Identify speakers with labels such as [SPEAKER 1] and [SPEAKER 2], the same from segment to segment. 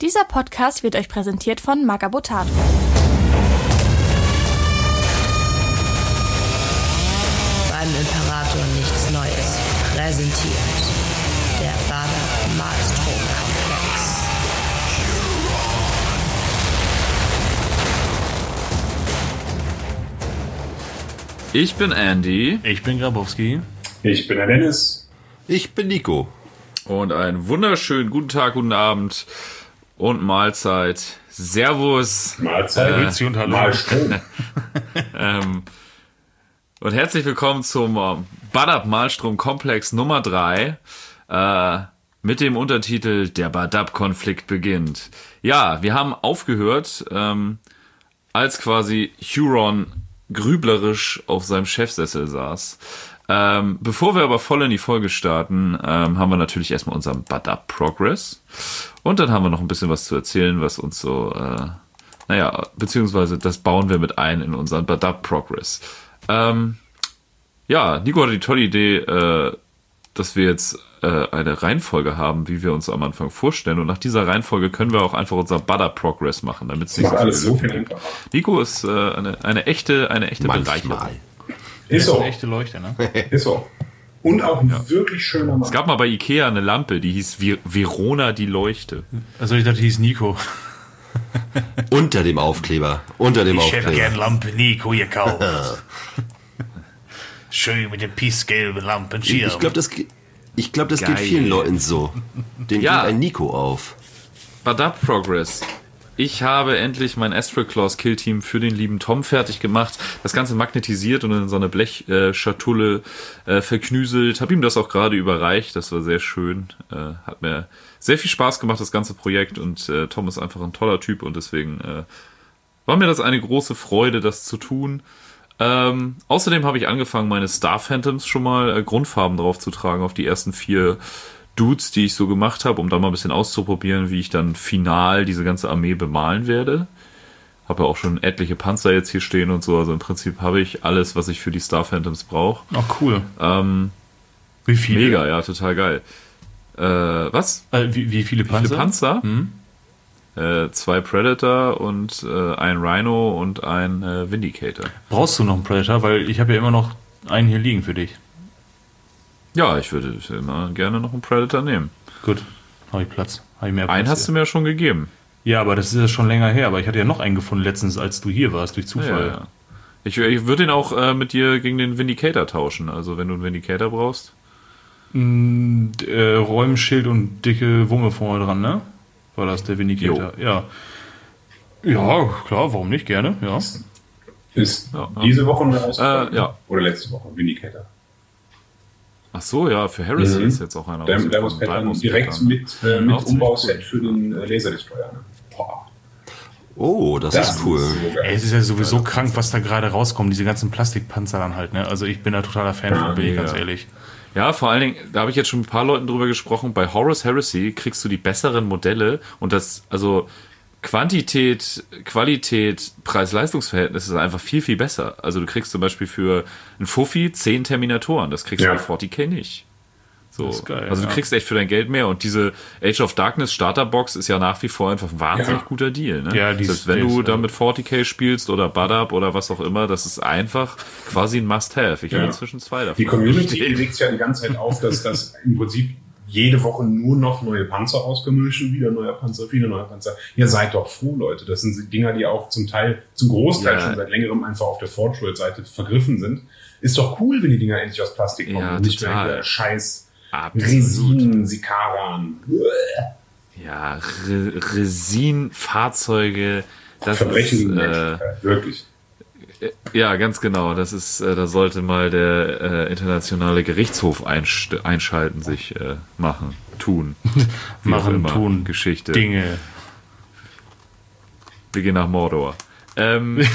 [SPEAKER 1] Dieser Podcast wird euch präsentiert von Magabotato.
[SPEAKER 2] Beim Imperator nichts Neues präsentiert der Badab-Malstrom-Komplex.
[SPEAKER 3] Ich bin Andy.
[SPEAKER 4] Ich bin Grabowski.
[SPEAKER 5] Ich bin der Dennis.
[SPEAKER 6] Ich bin Nico.
[SPEAKER 3] Und einen wunderschönen guten Tag, guten Abend und Mahlzeit. Servus.
[SPEAKER 5] Mahlzeit.
[SPEAKER 4] Grüezi und Hallo.
[SPEAKER 5] Malstrom.
[SPEAKER 3] Und herzlich willkommen zum Badab-Malstrom-Komplex Nummer 3 mit dem Untertitel Der Badab-Konflikt beginnt. Ja, wir haben aufgehört, als quasi Huron grüblerisch auf seinem Chefsessel saß. Bevor wir aber voll in die Folge starten, haben wir natürlich erstmal unseren Badab Progress. Und dann haben wir noch ein bisschen was zu erzählen, was uns so, beziehungsweise das bauen wir mit ein in unseren Badab Progress. Nico hatte die tolle Idee, dass wir jetzt eine Reihenfolge haben, wie wir uns am Anfang vorstellen. Und nach dieser Reihenfolge können wir auch einfach unser Badab Progress machen, damit es nicht
[SPEAKER 5] alles so viel einfacher.
[SPEAKER 3] Nico ist eine echte Bereicherung.
[SPEAKER 5] Ist so.
[SPEAKER 4] Eine echte Leuchte, ne?
[SPEAKER 5] Ist so. Und auch ein wirklich schöner Mann.
[SPEAKER 3] Es gab mal bei Ikea eine Lampe, die hieß Verona die Leuchte.
[SPEAKER 4] Also ich dachte, die hieß Nico.
[SPEAKER 6] Unter dem Aufkleber.
[SPEAKER 4] Ich hätte gern Lampe Nico gekauft. Schön mit dem pissgelben Lampenschirm.
[SPEAKER 6] Ich glaube, das geht vielen Leuten so. Den geht ein Nico auf.
[SPEAKER 3] Badab Progress. Ich habe endlich mein Astral Claws Killteam für den lieben Tom fertig gemacht. Das Ganze magnetisiert und in so eine Blechschatulle verknüselt. Habe ihm das auch gerade überreicht. Das war sehr schön. Hat mir sehr viel Spaß gemacht, das ganze Projekt. Und Tom ist einfach ein toller Typ. Und deswegen war mir das eine große Freude, das zu tun. Außerdem habe ich angefangen, meine Star Phantoms schon mal Grundfarben drauf zu tragen auf die ersten 4 Dudes, die ich so gemacht habe, um da mal ein bisschen auszuprobieren, wie ich dann final diese ganze Armee bemalen werde. Habe ja auch schon etliche Panzer jetzt hier stehen und so, also im Prinzip habe ich alles, was ich für die Star Phantoms brauche.
[SPEAKER 4] Ach, cool. Wie viele?
[SPEAKER 3] Mega, ja, total geil. Was?
[SPEAKER 4] Wie viele Panzer?
[SPEAKER 3] Wie viele Panzer? 2 Predator und ein Rhino und ein Vindicator.
[SPEAKER 4] Brauchst du noch einen Predator? Weil ich habe ja immer noch einen hier liegen für dich.
[SPEAKER 3] Ja, ich würde immer gerne noch einen Predator nehmen.
[SPEAKER 4] Gut, habe ich Platz. Hab ich mehr Platz
[SPEAKER 3] einen hast du mir schon gegeben.
[SPEAKER 4] Ja, aber das ist ja schon länger her. Aber ich hatte ja noch einen gefunden letztens, als du hier warst, durch Zufall.
[SPEAKER 3] Ja. Ich würde ihn auch mit dir gegen den Vindicator tauschen. Also wenn du einen Vindicator brauchst.
[SPEAKER 4] Räumschild und dicke Wumme vorne dran, ne? War das der Vindicator? Ja. Ja, klar, warum nicht? Gerne, ja.
[SPEAKER 5] Ist diese Woche neu rausgekommen?
[SPEAKER 3] Ja.
[SPEAKER 5] Oder letzte Woche, Vindicator.
[SPEAKER 3] Ach so, ja, für Harrison ist jetzt auch einer
[SPEAKER 5] rausgekommen. Direkt mit Umbauset für den Laserdestroyer. Ne? Boah.
[SPEAKER 6] Oh, das ist cool.
[SPEAKER 4] Es ist ja sowieso krank, was da gerade rauskommt, diese ganzen Plastikpanzer dann halt, ne? Also ich bin da totaler Fan von, bin ich ganz ehrlich.
[SPEAKER 3] Ja, vor allen Dingen, da habe ich jetzt schon mit ein paar Leuten drüber gesprochen, bei Horus Heresy kriegst du die besseren Modelle und das, also Quantität, Qualität, Preis-Leistungs-Verhältnis ist einfach viel, viel besser. Also du kriegst zum Beispiel für einen Fuffi 10 Terminatoren, das kriegst du bei 40k nicht. So.
[SPEAKER 4] Das ist geil,
[SPEAKER 3] also du kriegst echt für dein Geld mehr und diese Age of Darkness Starterbox ist ja nach wie vor einfach ein wahnsinnig guter Deal. Ne?
[SPEAKER 4] Ja,
[SPEAKER 3] selbst wenn du da mit 40k spielst oder Badab oder was auch immer, das ist einfach quasi ein Must-Have. Ich habe inzwischen 2 davon.
[SPEAKER 5] Die Community legt ja die ganze Zeit auf, dass das im Prinzip jede Woche nur noch neue Panzer rauskommen, schon wieder neue Panzer, viele neue Panzer. Ihr seid doch froh, Leute. Das sind Dinger, die auch zum Großteil schon seit längerem einfach auf der Forge World Seite vergriffen sind. Ist doch cool, wenn die Dinger endlich aus Plastik kommen und nicht mehr der scheiß Resin, Sikaran.
[SPEAKER 3] Ja, Resin-Fahrzeuge. Das
[SPEAKER 5] Verbrechen
[SPEAKER 3] ist,
[SPEAKER 5] gegen Menschlichkeit, wirklich.
[SPEAKER 3] Ja, ganz genau. Das ist, da sollte mal der internationale Gerichtshof einschalten, sich tun.
[SPEAKER 4] Tun.
[SPEAKER 3] Geschichte.
[SPEAKER 4] Dinge.
[SPEAKER 3] Wir gehen nach Mordor.
[SPEAKER 4] Zum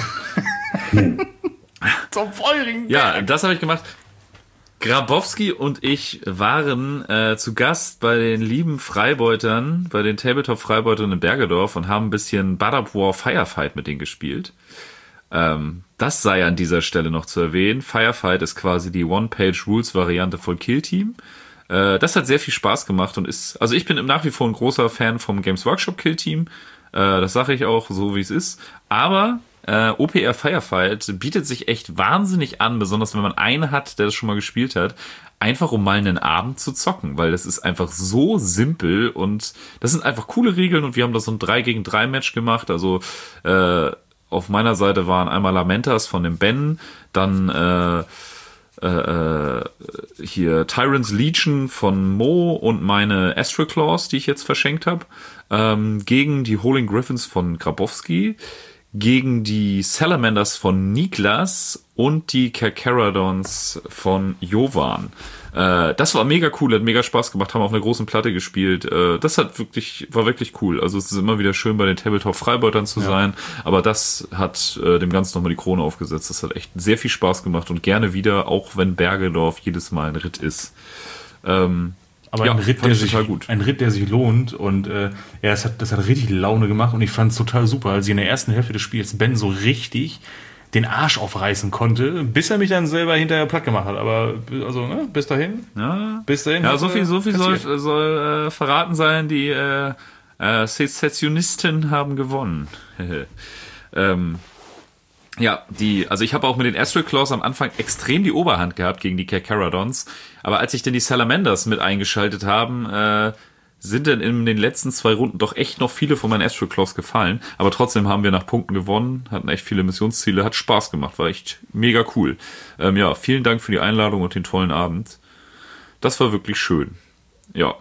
[SPEAKER 4] feurigen Berg.
[SPEAKER 3] Ja, das habe ich gemacht. Grabowski und ich waren zu Gast bei den lieben Freibeutern, bei den Tabletop-Freibeutern in Bergedorf und haben ein bisschen Badab War Firefight mit denen gespielt. Das sei an dieser Stelle noch zu erwähnen. Firefight ist quasi die One-Page-Rules-Variante von Kill Team. Das hat sehr viel Spaß gemacht und also ich bin nach wie vor ein großer Fan vom Games Workshop Kill Team. Das sage ich auch so, wie es ist. Aber OPR Firefight bietet sich echt wahnsinnig an, besonders wenn man einen hat, der das schon mal gespielt hat, einfach um mal einen Abend zu zocken, weil das ist einfach so simpel und das sind einfach coole Regeln und wir haben da so ein 3-gegen-3 Match gemacht, also auf meiner Seite waren einmal Lamentas von dem Ben, dann hier Tyrant's Legion von Mo und meine Astral Claws, die ich jetzt verschenkt habe, gegen die Howling Griffins von Grabowski, gegen die Salamanders von Niklas und die Kerkeradons von Jovan. Das war mega cool, hat mega Spaß gemacht, haben auf einer großen Platte gespielt. Das war wirklich cool. Also es ist immer wieder schön, bei den Tabletop-Freibeutern zu sein, aber das hat dem Ganzen nochmal die Krone aufgesetzt. Das hat echt sehr viel Spaß gemacht und gerne wieder, auch wenn Bergedorf jedes Mal ein Ritt ist.
[SPEAKER 4] Aber ja, ein Ritt, der sich lohnt und das hat richtig Laune gemacht und ich fand es total super, als ich in der ersten Hälfte des Spiels Ben so richtig den Arsch aufreißen konnte, bis er mich dann selber hinterher platt gemacht hat. Aber also bis dahin. Ja,
[SPEAKER 3] so viel soll verraten sein. Die Sezessionisten haben gewonnen. Also ich habe auch mit den Astral Claws am Anfang extrem die Oberhand gehabt gegen die Kerkeradons, aber als sich dann die Salamanders mit eingeschaltet haben, sind dann in den letzten 2 Runden doch echt noch viele von meinen Astral Claws gefallen, aber trotzdem haben wir nach Punkten gewonnen, hatten echt viele Missionsziele, hat Spaß gemacht, war echt mega cool. Vielen Dank für die Einladung und den tollen Abend. Das war wirklich schön. Ja.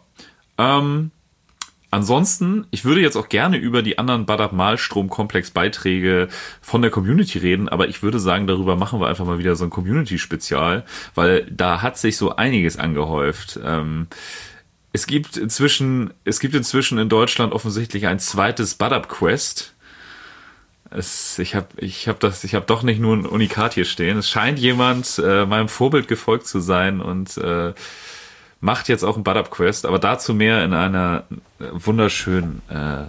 [SPEAKER 3] Ansonsten, ich würde jetzt auch gerne über die anderen Badab-Malstrom-Komplex-Beiträge von der Community reden, aber ich würde sagen, darüber machen wir einfach mal wieder so ein Community-Spezial, weil da hat sich so einiges angehäuft. Es gibt inzwischen in Deutschland offensichtlich ein zweites Badab-Quest. Ich hab doch nicht nur ein Unikat hier stehen. Es scheint jemand meinem Vorbild gefolgt zu sein und macht jetzt auch ein Badab-Quest, aber dazu mehr in einer wunderschönen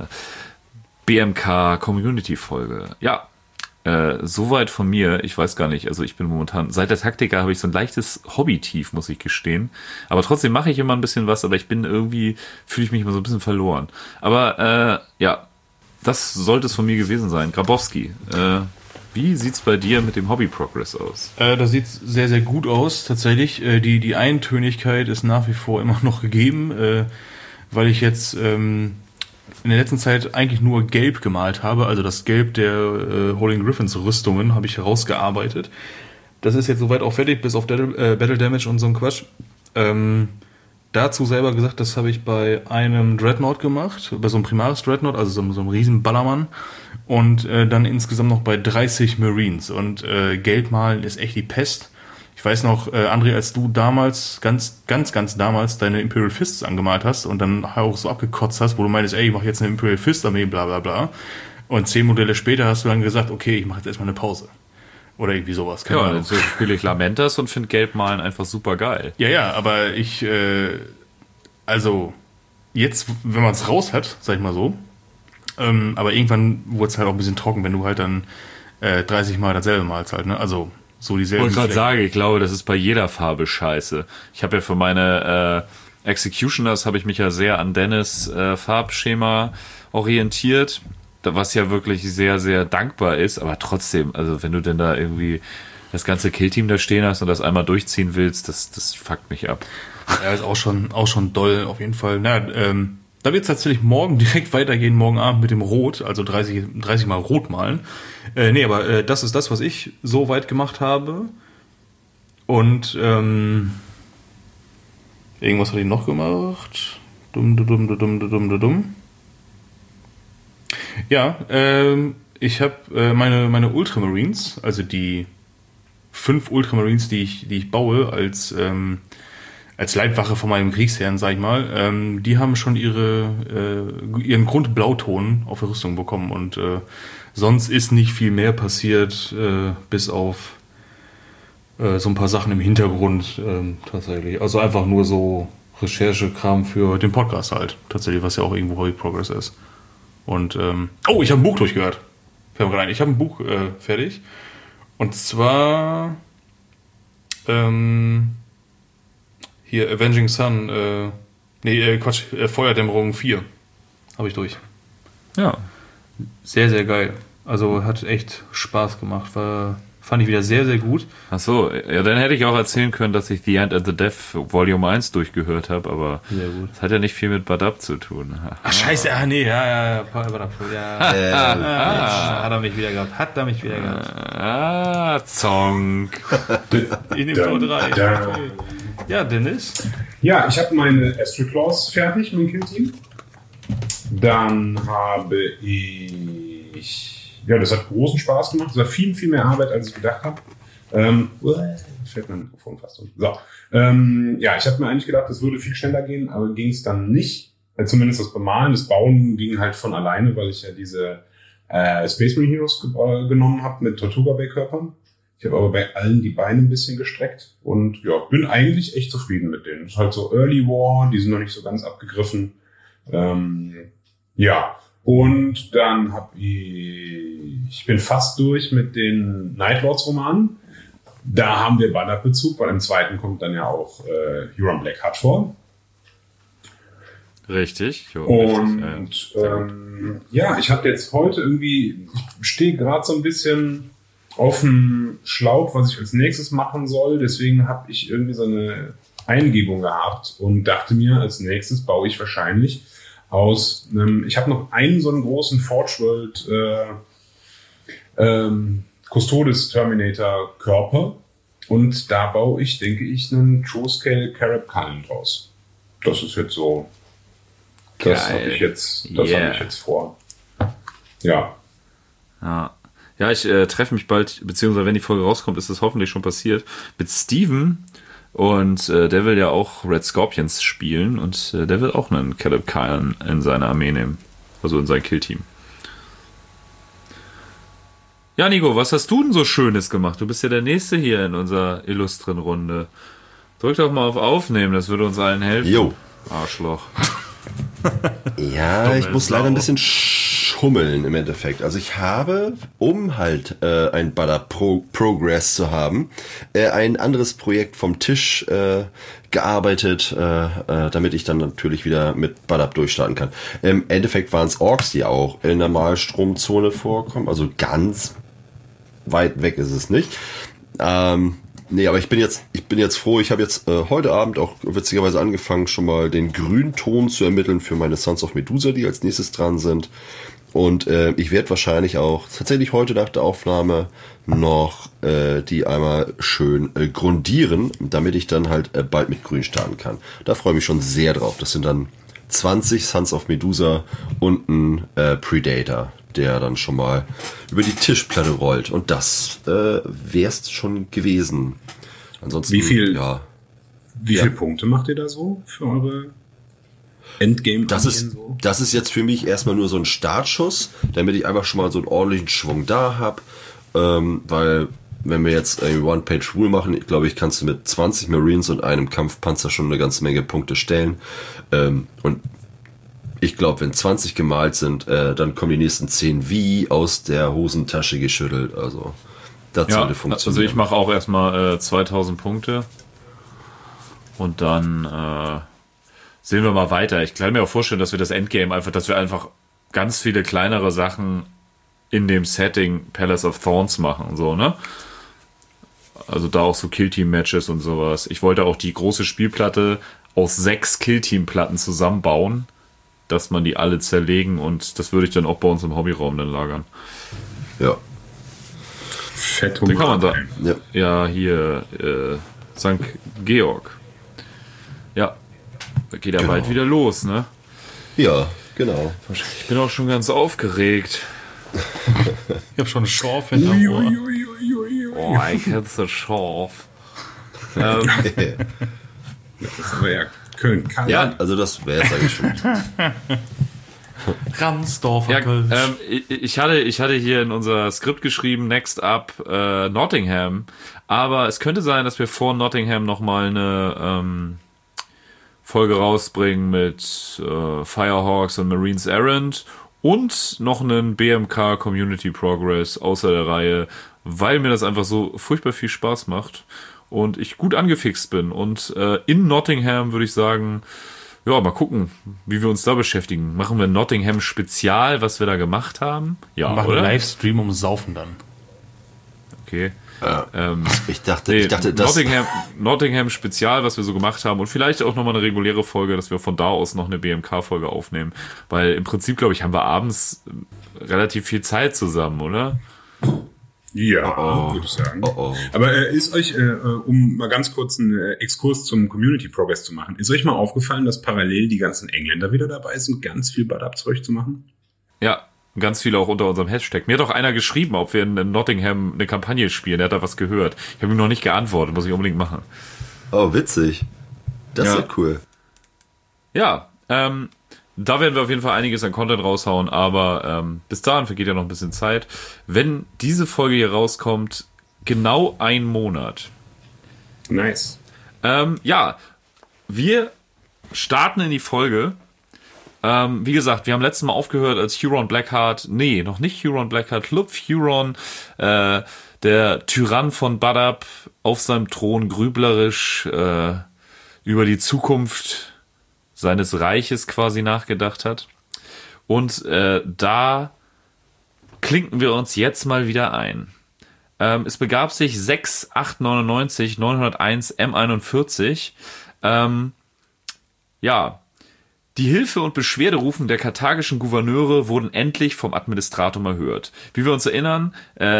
[SPEAKER 3] BMK-Community-Folge. Ja, soweit von mir. Ich weiß gar nicht, also ich bin momentan, seit der Taktika habe ich so ein leichtes Hobby-Tief, muss ich gestehen. Aber trotzdem mache ich immer ein bisschen was, aber fühle ich mich immer so ein bisschen verloren. Aber das sollte es von mir gewesen sein. Grabowski, wie sieht's bei dir mit dem Hobby-Progress aus?
[SPEAKER 4] Das sieht sehr, sehr gut aus, tatsächlich. Die Eintönigkeit ist nach wie vor immer noch gegeben, weil ich jetzt in der letzten Zeit eigentlich nur Gelb gemalt habe. Also das Gelb der Howling Griffins Rüstungen habe ich herausgearbeitet. Das ist jetzt soweit auch fertig, bis auf Battle Damage und so ein Quatsch. Dazu selber gesagt, das habe ich bei einem Dreadnought gemacht, bei so einem Primaris Dreadnought, also so einem riesen Ballermann. Und dann insgesamt noch bei 30 Marines. Und Gelb malen ist echt die Pest. Ich weiß noch, André, als du damals, ganz damals, deine Imperial Fists angemalt hast und dann auch so abgekotzt hast, wo du meintest, ich mache jetzt eine Imperial Fist Armee, bla bla bla. Und 10 Modelle später hast du dann gesagt, okay, ich mache jetzt erstmal eine Pause. Oder irgendwie sowas.
[SPEAKER 3] Keine Ahnung. Jetzt spiele ich Lamentas und finde Gelbmalen einfach super geil.
[SPEAKER 4] Ja, aber ich, also jetzt, wenn man es raus hat, sag ich mal so, aber irgendwann wurde es halt auch ein bisschen trocken, wenn du halt dann 30 Mal dasselbe malst halt, ne? Also so dieselben.
[SPEAKER 3] Ich wollte gerade sagen, ich glaube, das ist bei jeder Farbe scheiße. Ich habe ja für meine Executioners habe ich mich ja sehr an Dennis Farbschema orientiert, was ja wirklich sehr, sehr dankbar ist, aber trotzdem, also wenn du denn da irgendwie das ganze Killteam da stehen hast und das einmal durchziehen willst, das fuckt mich ab.
[SPEAKER 4] Ja, ist auch schon doll, auf jeden Fall. Da wird es tatsächlich morgen direkt weitergehen, morgen Abend mit dem Rot, also 30 Mal Rot malen. Aber das ist das, was ich so weit gemacht habe. Und irgendwas hatte ich noch gemacht. Ja, ich habe meine Ultramarines, also die 5 Ultramarines, die ich baue als Leibwache von meinem Kriegsherrn, sag ich mal, die haben schon ihren Grundblauton auf der Rüstung bekommen und sonst ist nicht viel mehr passiert, bis auf so ein paar Sachen im Hintergrund tatsächlich. Also einfach nur so Recherchekram für den Podcast halt, tatsächlich, was ja auch irgendwo Hobby Progress ist. Und ich habe ein Buch durchgehört. Ich habe ein Buch fertig. Und zwar Hier, Avenging Sun, Feuerdämmerung 4. Habe ich durch.
[SPEAKER 3] Ja.
[SPEAKER 4] Sehr, sehr geil. Also hat echt Spaß gemacht. Fand ich wieder sehr, sehr gut.
[SPEAKER 3] Ach so, ja, dann hätte ich auch erzählen können, dass ich The End and the Death Volume 1 durchgehört habe, aber das hat ja nicht viel mit Badab zu tun.
[SPEAKER 4] Ach, scheiße, Badab. Hat er mich wieder gehabt.
[SPEAKER 3] Zonk.
[SPEAKER 4] In dem Tor 3. Ja, Dennis?
[SPEAKER 5] Ja, ich habe meine Astral Claws fertig, mein Killteam. Dann habe ich... Ja, das hat großen Spaß gemacht. Das war viel, viel mehr Arbeit, als ich gedacht habe. Fällt mein Mikrofon fast um. So. Ja, ich habe mir eigentlich gedacht, das würde viel schneller gehen, aber ging es dann nicht. Zumindest das Bemalen, das Bauen ging halt von alleine, weil ich ja diese Space Marine Heroes genommen habe mit Tortuga Bay Körpern. Ich habe aber bei allen die Beine ein bisschen gestreckt und ja, bin eigentlich echt zufrieden mit denen. Das ist halt so Early War, die sind noch nicht so ganz abgegriffen. Ja. Und dann ich bin fast durch mit den Nightlords-Romanen. Da haben wir Banner-Bezug, weil im zweiten kommt dann ja auch Huron Blackheart vor.
[SPEAKER 3] Richtig.
[SPEAKER 5] Und ja, ich habe jetzt heute irgendwie, ich stehe gerade so ein bisschen auf dem Schlauch, was ich als nächstes machen soll. Deswegen habe ich irgendwie so eine Eingebung gehabt und dachte mir, als nächstes baue ich wahrscheinlich ich habe noch einen so einen großen Forge World Custodes Terminator Körper und da baue ich, denke ich, einen True Scale Carab Cullen draus. Das ist jetzt so, das habe ich jetzt vor. Ja.
[SPEAKER 3] Ja, ich treffe mich bald, beziehungsweise wenn die Folge rauskommt, ist es hoffentlich schon passiert, mit Steven. Und der will ja auch Red Scorpions spielen und der will auch einen Caleb Cullen in seine Armee nehmen. Also in sein Killteam. Ja, Nico, was hast du denn so Schönes gemacht? Du bist ja der Nächste hier in unserer illustren Runde. Drück doch mal auf Aufnehmen, das würde uns allen helfen.
[SPEAKER 6] Jo.
[SPEAKER 3] Arschloch.
[SPEAKER 6] Ja, ich muss leider ein bisschen schummeln im Endeffekt. Also ich habe, um halt ein Badab Progress zu haben, ein anderes Projekt vom Tisch gearbeitet, damit ich dann natürlich wieder mit Badab durchstarten kann. Im Endeffekt waren es Orks, die auch in der Malstromzone vorkommen. Also ganz weit weg ist es nicht. Nee, aber ich bin jetzt froh, ich habe jetzt heute Abend auch witzigerweise angefangen, schon mal den Grünton zu ermitteln für meine Sons of Medusa, die als nächstes dran sind. Und ich werde wahrscheinlich auch tatsächlich heute nach der Aufnahme noch die einmal schön grundieren, damit ich dann halt bald mit Grün starten kann. Da freue ich mich schon sehr drauf. Das sind dann 20 Sons of Medusa und ein Predator, der dann schon mal über die Tischplatte rollt. Und das wär's schon gewesen. Ansonsten,
[SPEAKER 5] wie viel Punkte macht ihr da so für eure Endgame?
[SPEAKER 6] Das ist jetzt für mich erstmal nur so ein Startschuss, damit ich einfach schon mal so einen ordentlichen Schwung da habe. Weil, wenn wir jetzt eine One-Page-Rule machen, ich glaube, ich kannst du mit 20 Marines und einem Kampfpanzer schon eine ganze Menge Punkte stellen. Und ich glaube, wenn 20 gemalt sind, dann kommen die nächsten 10 wie aus der Hosentasche geschüttelt. Also, das sollte funktionieren.
[SPEAKER 3] Also ich mache auch erstmal 2000 Punkte. Und dann sehen wir mal weiter. Ich kann mir auch vorstellen, dass wir das Endgame dass wir einfach ganz viele kleinere Sachen in dem Setting Palace of Thorns machen, so, ne? Also da auch so Killteam-Matches und sowas. Ich wollte auch die große Spielplatte aus 6 Killteam-Platten zusammenbauen, dass man die alle zerlegen und das würde ich dann auch bei uns im Hobbyraum dann lagern.
[SPEAKER 6] Ja.
[SPEAKER 5] Fett
[SPEAKER 3] Den kann man da. Ja, hier St. Georg. Ja. Da geht ja bald wieder los, ne?
[SPEAKER 6] Ja, genau.
[SPEAKER 3] Ich bin auch schon ganz aufgeregt.
[SPEAKER 4] Ich habe schon einen Schorf hinterm Ohr.
[SPEAKER 3] Oh, ich hätte so Schorf.
[SPEAKER 5] Das ist aber ja Köln.
[SPEAKER 6] Ja, also das wäre jetzt eigentlich schon.
[SPEAKER 4] Ramsdorfer
[SPEAKER 3] Köln. Ich hatte hier in unser Skript geschrieben, next up Nottingham. Aber es könnte sein, dass wir vor Nottingham nochmal eine Folge rausbringen mit Firehawks und Marines Errant und noch einen BMK Community Progress außer der Reihe, weil mir das einfach so furchtbar viel Spaß macht. und ich gut angefixt bin. Und in Nottingham würde ich sagen, ja, mal gucken, wie wir uns da beschäftigen. Machen wir ein Nottingham-Spezial, was wir da gemacht haben? Ja,
[SPEAKER 4] machen
[SPEAKER 3] oder?
[SPEAKER 4] einen Livestream ums Saufen dann.
[SPEAKER 3] Okay.
[SPEAKER 6] Ich dachte, das...
[SPEAKER 3] Nottingham-Spezial, was wir so gemacht haben und vielleicht auch nochmal eine reguläre Folge, dass wir von da aus noch eine BMK-Folge aufnehmen. Weil im Prinzip, glaube ich, haben wir abends relativ viel Zeit zusammen, oder?
[SPEAKER 5] Ja, würde ich sagen. Aber ist euch, um mal ganz kurz einen Exkurs zum Community Progress zu machen, ist euch mal aufgefallen, dass parallel die ganzen Engländer wieder dabei sind, ganz viel Bad-Up-Zeug zu machen?
[SPEAKER 3] Ja, ganz viele auch unter unserem Hashtag. Mir hat auch einer geschrieben, ob wir in Nottingham eine Kampagne spielen. Der hat da was gehört. Ich habe ihm noch nicht geantwortet, muss ich unbedingt machen.
[SPEAKER 6] Oh, witzig. Das ist ja cool.
[SPEAKER 3] Ja, da werden wir auf jeden Fall einiges an Content raushauen, aber bis dahin vergeht ja noch ein bisschen Zeit. Wenn diese Folge hier rauskommt, genau 1 Monat.
[SPEAKER 5] Nice.
[SPEAKER 3] Ja, wir starten in die Folge. Wie gesagt, wir haben letztes Mal aufgehört, als Huron Blackheart, nee, noch nicht Huron Blackheart, Lupf Huron, der Tyrann von Bad-Up, auf seinem Thron grüblerisch über die Zukunft seines Reiches quasi nachgedacht hat. Und da klinken wir uns jetzt mal wieder ein. Es begab sich 6899 901 M41. Ja, die Hilfe- und Beschwerderufen der karthagischen Gouverneure wurden endlich vom Administratum erhört. Wie wir uns erinnern,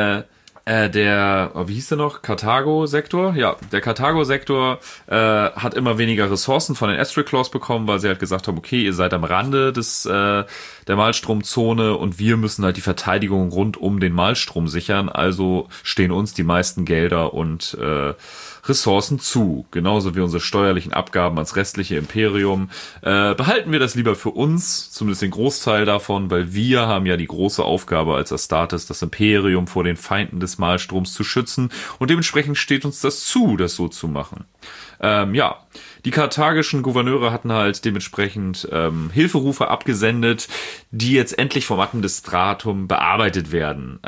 [SPEAKER 3] wie hieß der noch? Karthago-Sektor? Ja, der Karthago-Sektor hat immer weniger Ressourcen von den Estriclaws bekommen, weil sie halt gesagt haben, okay, ihr seid am Rande der Malstromzone und wir müssen halt die Verteidigung rund um den Malstrom sichern, also stehen uns die meisten Gelder und Ressourcen zu, genauso wie unsere steuerlichen Abgaben ans restliche Imperium. Behalten wir das lieber für uns, zumindest den Großteil davon, weil wir haben ja die große Aufgabe als Astartes, das Imperium vor den Feinden des Malstroms zu schützen und dementsprechend steht uns das zu, das so zu machen. Ja, die karthagischen Gouverneure hatten halt dementsprechend Hilferufe abgesendet, die jetzt endlich vom Administratum bearbeitet werden.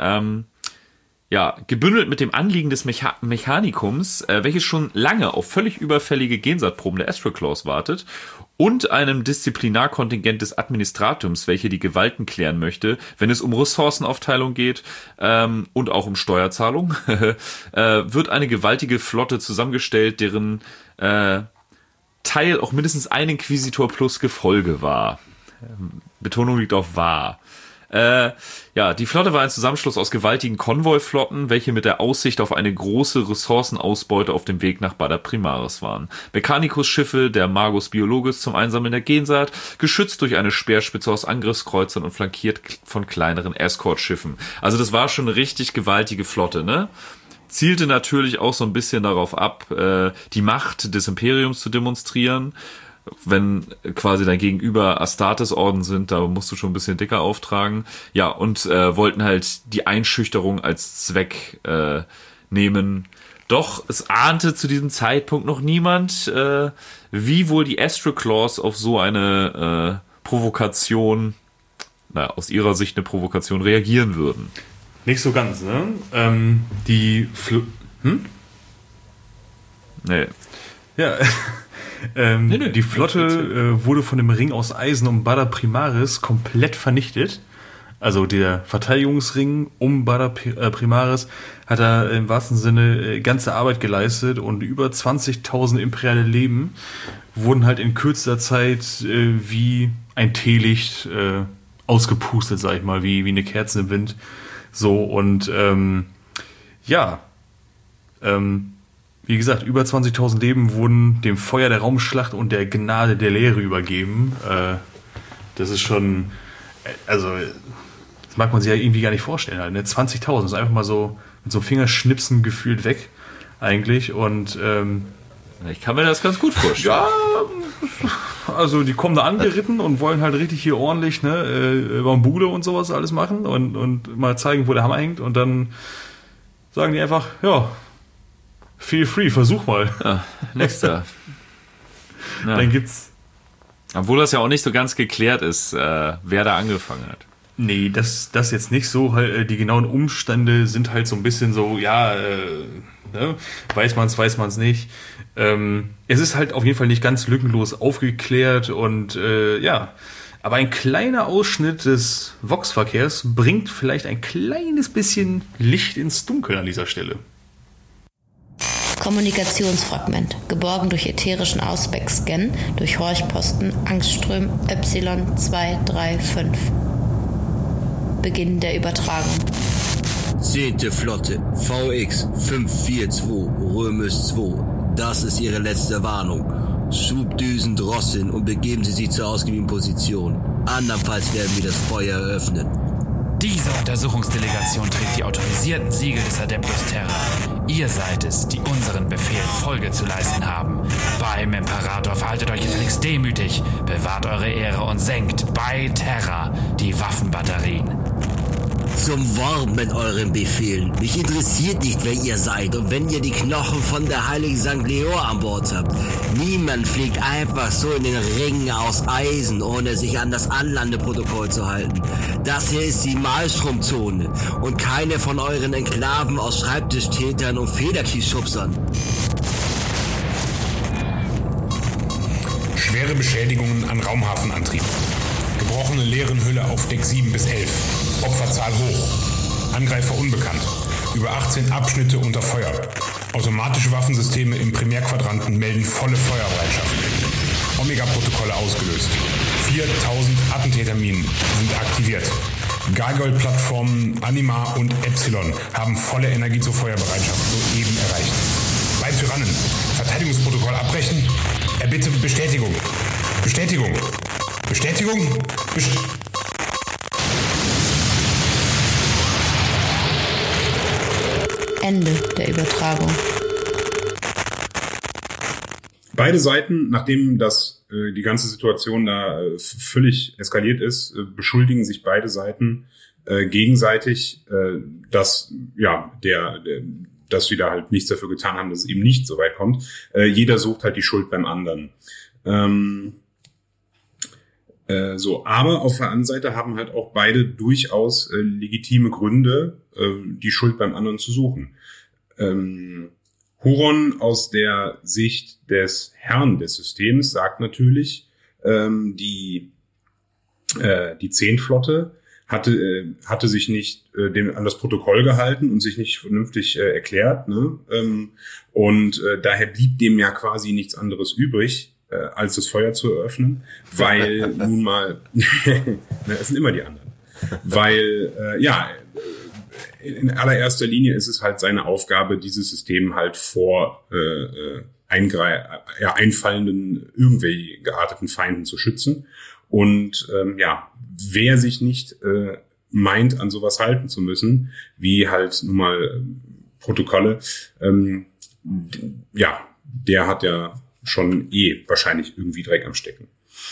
[SPEAKER 3] Ja, gebündelt mit dem Anliegen des Mechanikums, welches schon lange auf völlig überfällige Gensatproben der Astroclaws wartet, und einem Disziplinarkontingent des Administratums, welche die Gewalten klären möchte, wenn es um Ressourcenaufteilung geht und auch um Steuerzahlung, wird eine gewaltige Flotte zusammengestellt, deren Teil auch mindestens ein Inquisitor plus Gefolge war. Betonung liegt auf war. Ja, die Flotte war ein Zusammenschluss aus gewaltigen Konvoiflotten, welche mit der Aussicht auf eine große Ressourcenausbeute auf dem Weg nach Bada Primaris waren. Mechanicus-Schiffe der Magus Biologus zum Einsammeln der Gensaat, geschützt durch eine Speerspitze aus Angriffskreuzern und flankiert von kleineren Escort-Schiffen. Also das war schon eine richtig gewaltige Flotte, ne? Zielte natürlich auch so ein bisschen darauf ab, die Macht des Imperiums zu demonstrieren. Wenn quasi dein Gegenüber Astartes-Orden sind, da musst du schon ein bisschen dicker auftragen. Ja, und wollten halt die Einschüchterung als Zweck nehmen. Doch es ahnte zu diesem Zeitpunkt noch niemand, wie wohl die Astroclaws auf so eine Provokation, aus ihrer Sicht eine Provokation, reagieren würden.
[SPEAKER 4] Nicht so ganz, ne?
[SPEAKER 3] Nee.
[SPEAKER 4] Ja, die Flotte wurde von dem Ring aus Eisen um Bada Primaris komplett vernichtet. Also der Verteidigungsring um Bada Primaris hat da im wahrsten Sinne ganze Arbeit geleistet und über 20.000 imperiale Leben wurden halt in kürzester Zeit wie ein Teelicht ausgepustet, sag ich mal, wie eine Kerze im Wind. So, und wie gesagt, über 20.000 Leben wurden dem Feuer der Raumschlacht und der Gnade der Lehre übergeben. Das ist schon, also, das mag man sich ja irgendwie gar nicht vorstellen. Halt, ne? 20.000 ist einfach mal so mit so Fingerschnipsen gefühlt weg, eigentlich. Und
[SPEAKER 3] ich kann mir das ganz gut vorstellen.
[SPEAKER 4] Ja, also die kommen da angeritten und wollen halt richtig hier ordentlich Bambule und sowas alles machen und mal zeigen, wo der Hammer hängt. Und dann sagen die einfach, ja, feel free, versuch mal.
[SPEAKER 3] Ja, nächster. Ja.
[SPEAKER 4] Dann gibt's.
[SPEAKER 3] Obwohl das ja auch nicht so ganz geklärt ist, wer da angefangen hat.
[SPEAKER 4] Nee, das jetzt nicht so. Halt, die genauen Umstände sind halt so ein bisschen so, ne? Weiß man's nicht. Es ist halt auf jeden Fall nicht ganz lückenlos aufgeklärt und aber ein kleiner Ausschnitt des Vox-Verkehrs bringt vielleicht ein kleines bisschen Licht ins Dunkel an dieser Stelle.
[SPEAKER 2] Kommunikationsfragment, geborgen durch ätherischen Ausback-Scan, durch Horchposten, Angstström Y235. Beginn der Übertragung.
[SPEAKER 7] 10. Flotte, VX 542, Römisch 2. Das ist Ihre letzte Warnung. Schubdüsen drosseln und begeben Sie sich zur ausgewiesenen Position. Andernfalls werden wir das Feuer eröffnen.
[SPEAKER 8] Diese Untersuchungsdelegation trägt die autorisierten Siegel des Adeptus Terra. Ihr seid es, die unseren Befehlen Folge zu leisten haben. Beim Imperator verhaltet euch gefälligst demütig, bewahrt eure Ehre und senkt bei Terra die Waffenbatterien.
[SPEAKER 7] Zum Wort mit euren Befehlen. Mich interessiert nicht, wer ihr seid und wenn ihr die Knochen von der heiligen St. Leor an Bord habt. Niemand fliegt einfach so in den Ringen aus Eisen, ohne sich an das Anlandeprotokoll zu halten. Das hier ist die Malstromzone und keine von euren Enklaven aus Schreibtischtätern und Federkiesschubsern.
[SPEAKER 9] Schwere Beschädigungen an Raumhafenantrieb. Gebrochene Leerenhülle auf Deck 7 bis 11. Opferzahl hoch. Angreifer unbekannt. Über 18 Abschnitte unter Feuer. Automatische Waffensysteme im Primärquadranten melden volle Feuerbereitschaft. Omega-Protokolle ausgelöst. 4000 Attentäterminen sind aktiviert. Gargoyle-Plattformen Anima und Epsilon haben volle Energie zur Feuerbereitschaft soeben erreicht. Bei Tyrannen. Verteidigungsprotokoll abbrechen. Erbitte Bestätigung. Bestätigung. Bestätigung.
[SPEAKER 2] Ende der Übertragung.
[SPEAKER 5] Beide Seiten, nachdem die ganze Situation da völlig eskaliert ist, beschuldigen sich beide Seiten gegenseitig, dass sie da halt nichts dafür getan haben, dass es eben nicht so weit kommt. Jeder sucht halt die Schuld beim anderen. Aber auf der anderen Seite haben halt auch beide durchaus legitime Gründe, die Schuld beim anderen zu suchen. Huron aus der Sicht des Herrn des Systems sagt natürlich, die 10-Flotte hatte sich nicht an das Protokoll gehalten und sich nicht vernünftig erklärt, ne? Daher blieb dem ja quasi nichts anderes übrig, als das Feuer zu eröffnen, weil nun mal, es sind immer die anderen, weil, in allererster Linie ist es halt seine Aufgabe, dieses System halt vor einfallenden, irgendwie gearteten Feinden zu schützen. Und wer sich nicht meint, an sowas halten zu müssen, wie halt nun mal Protokolle, der hat ja schon wahrscheinlich irgendwie Dreck am Stecken.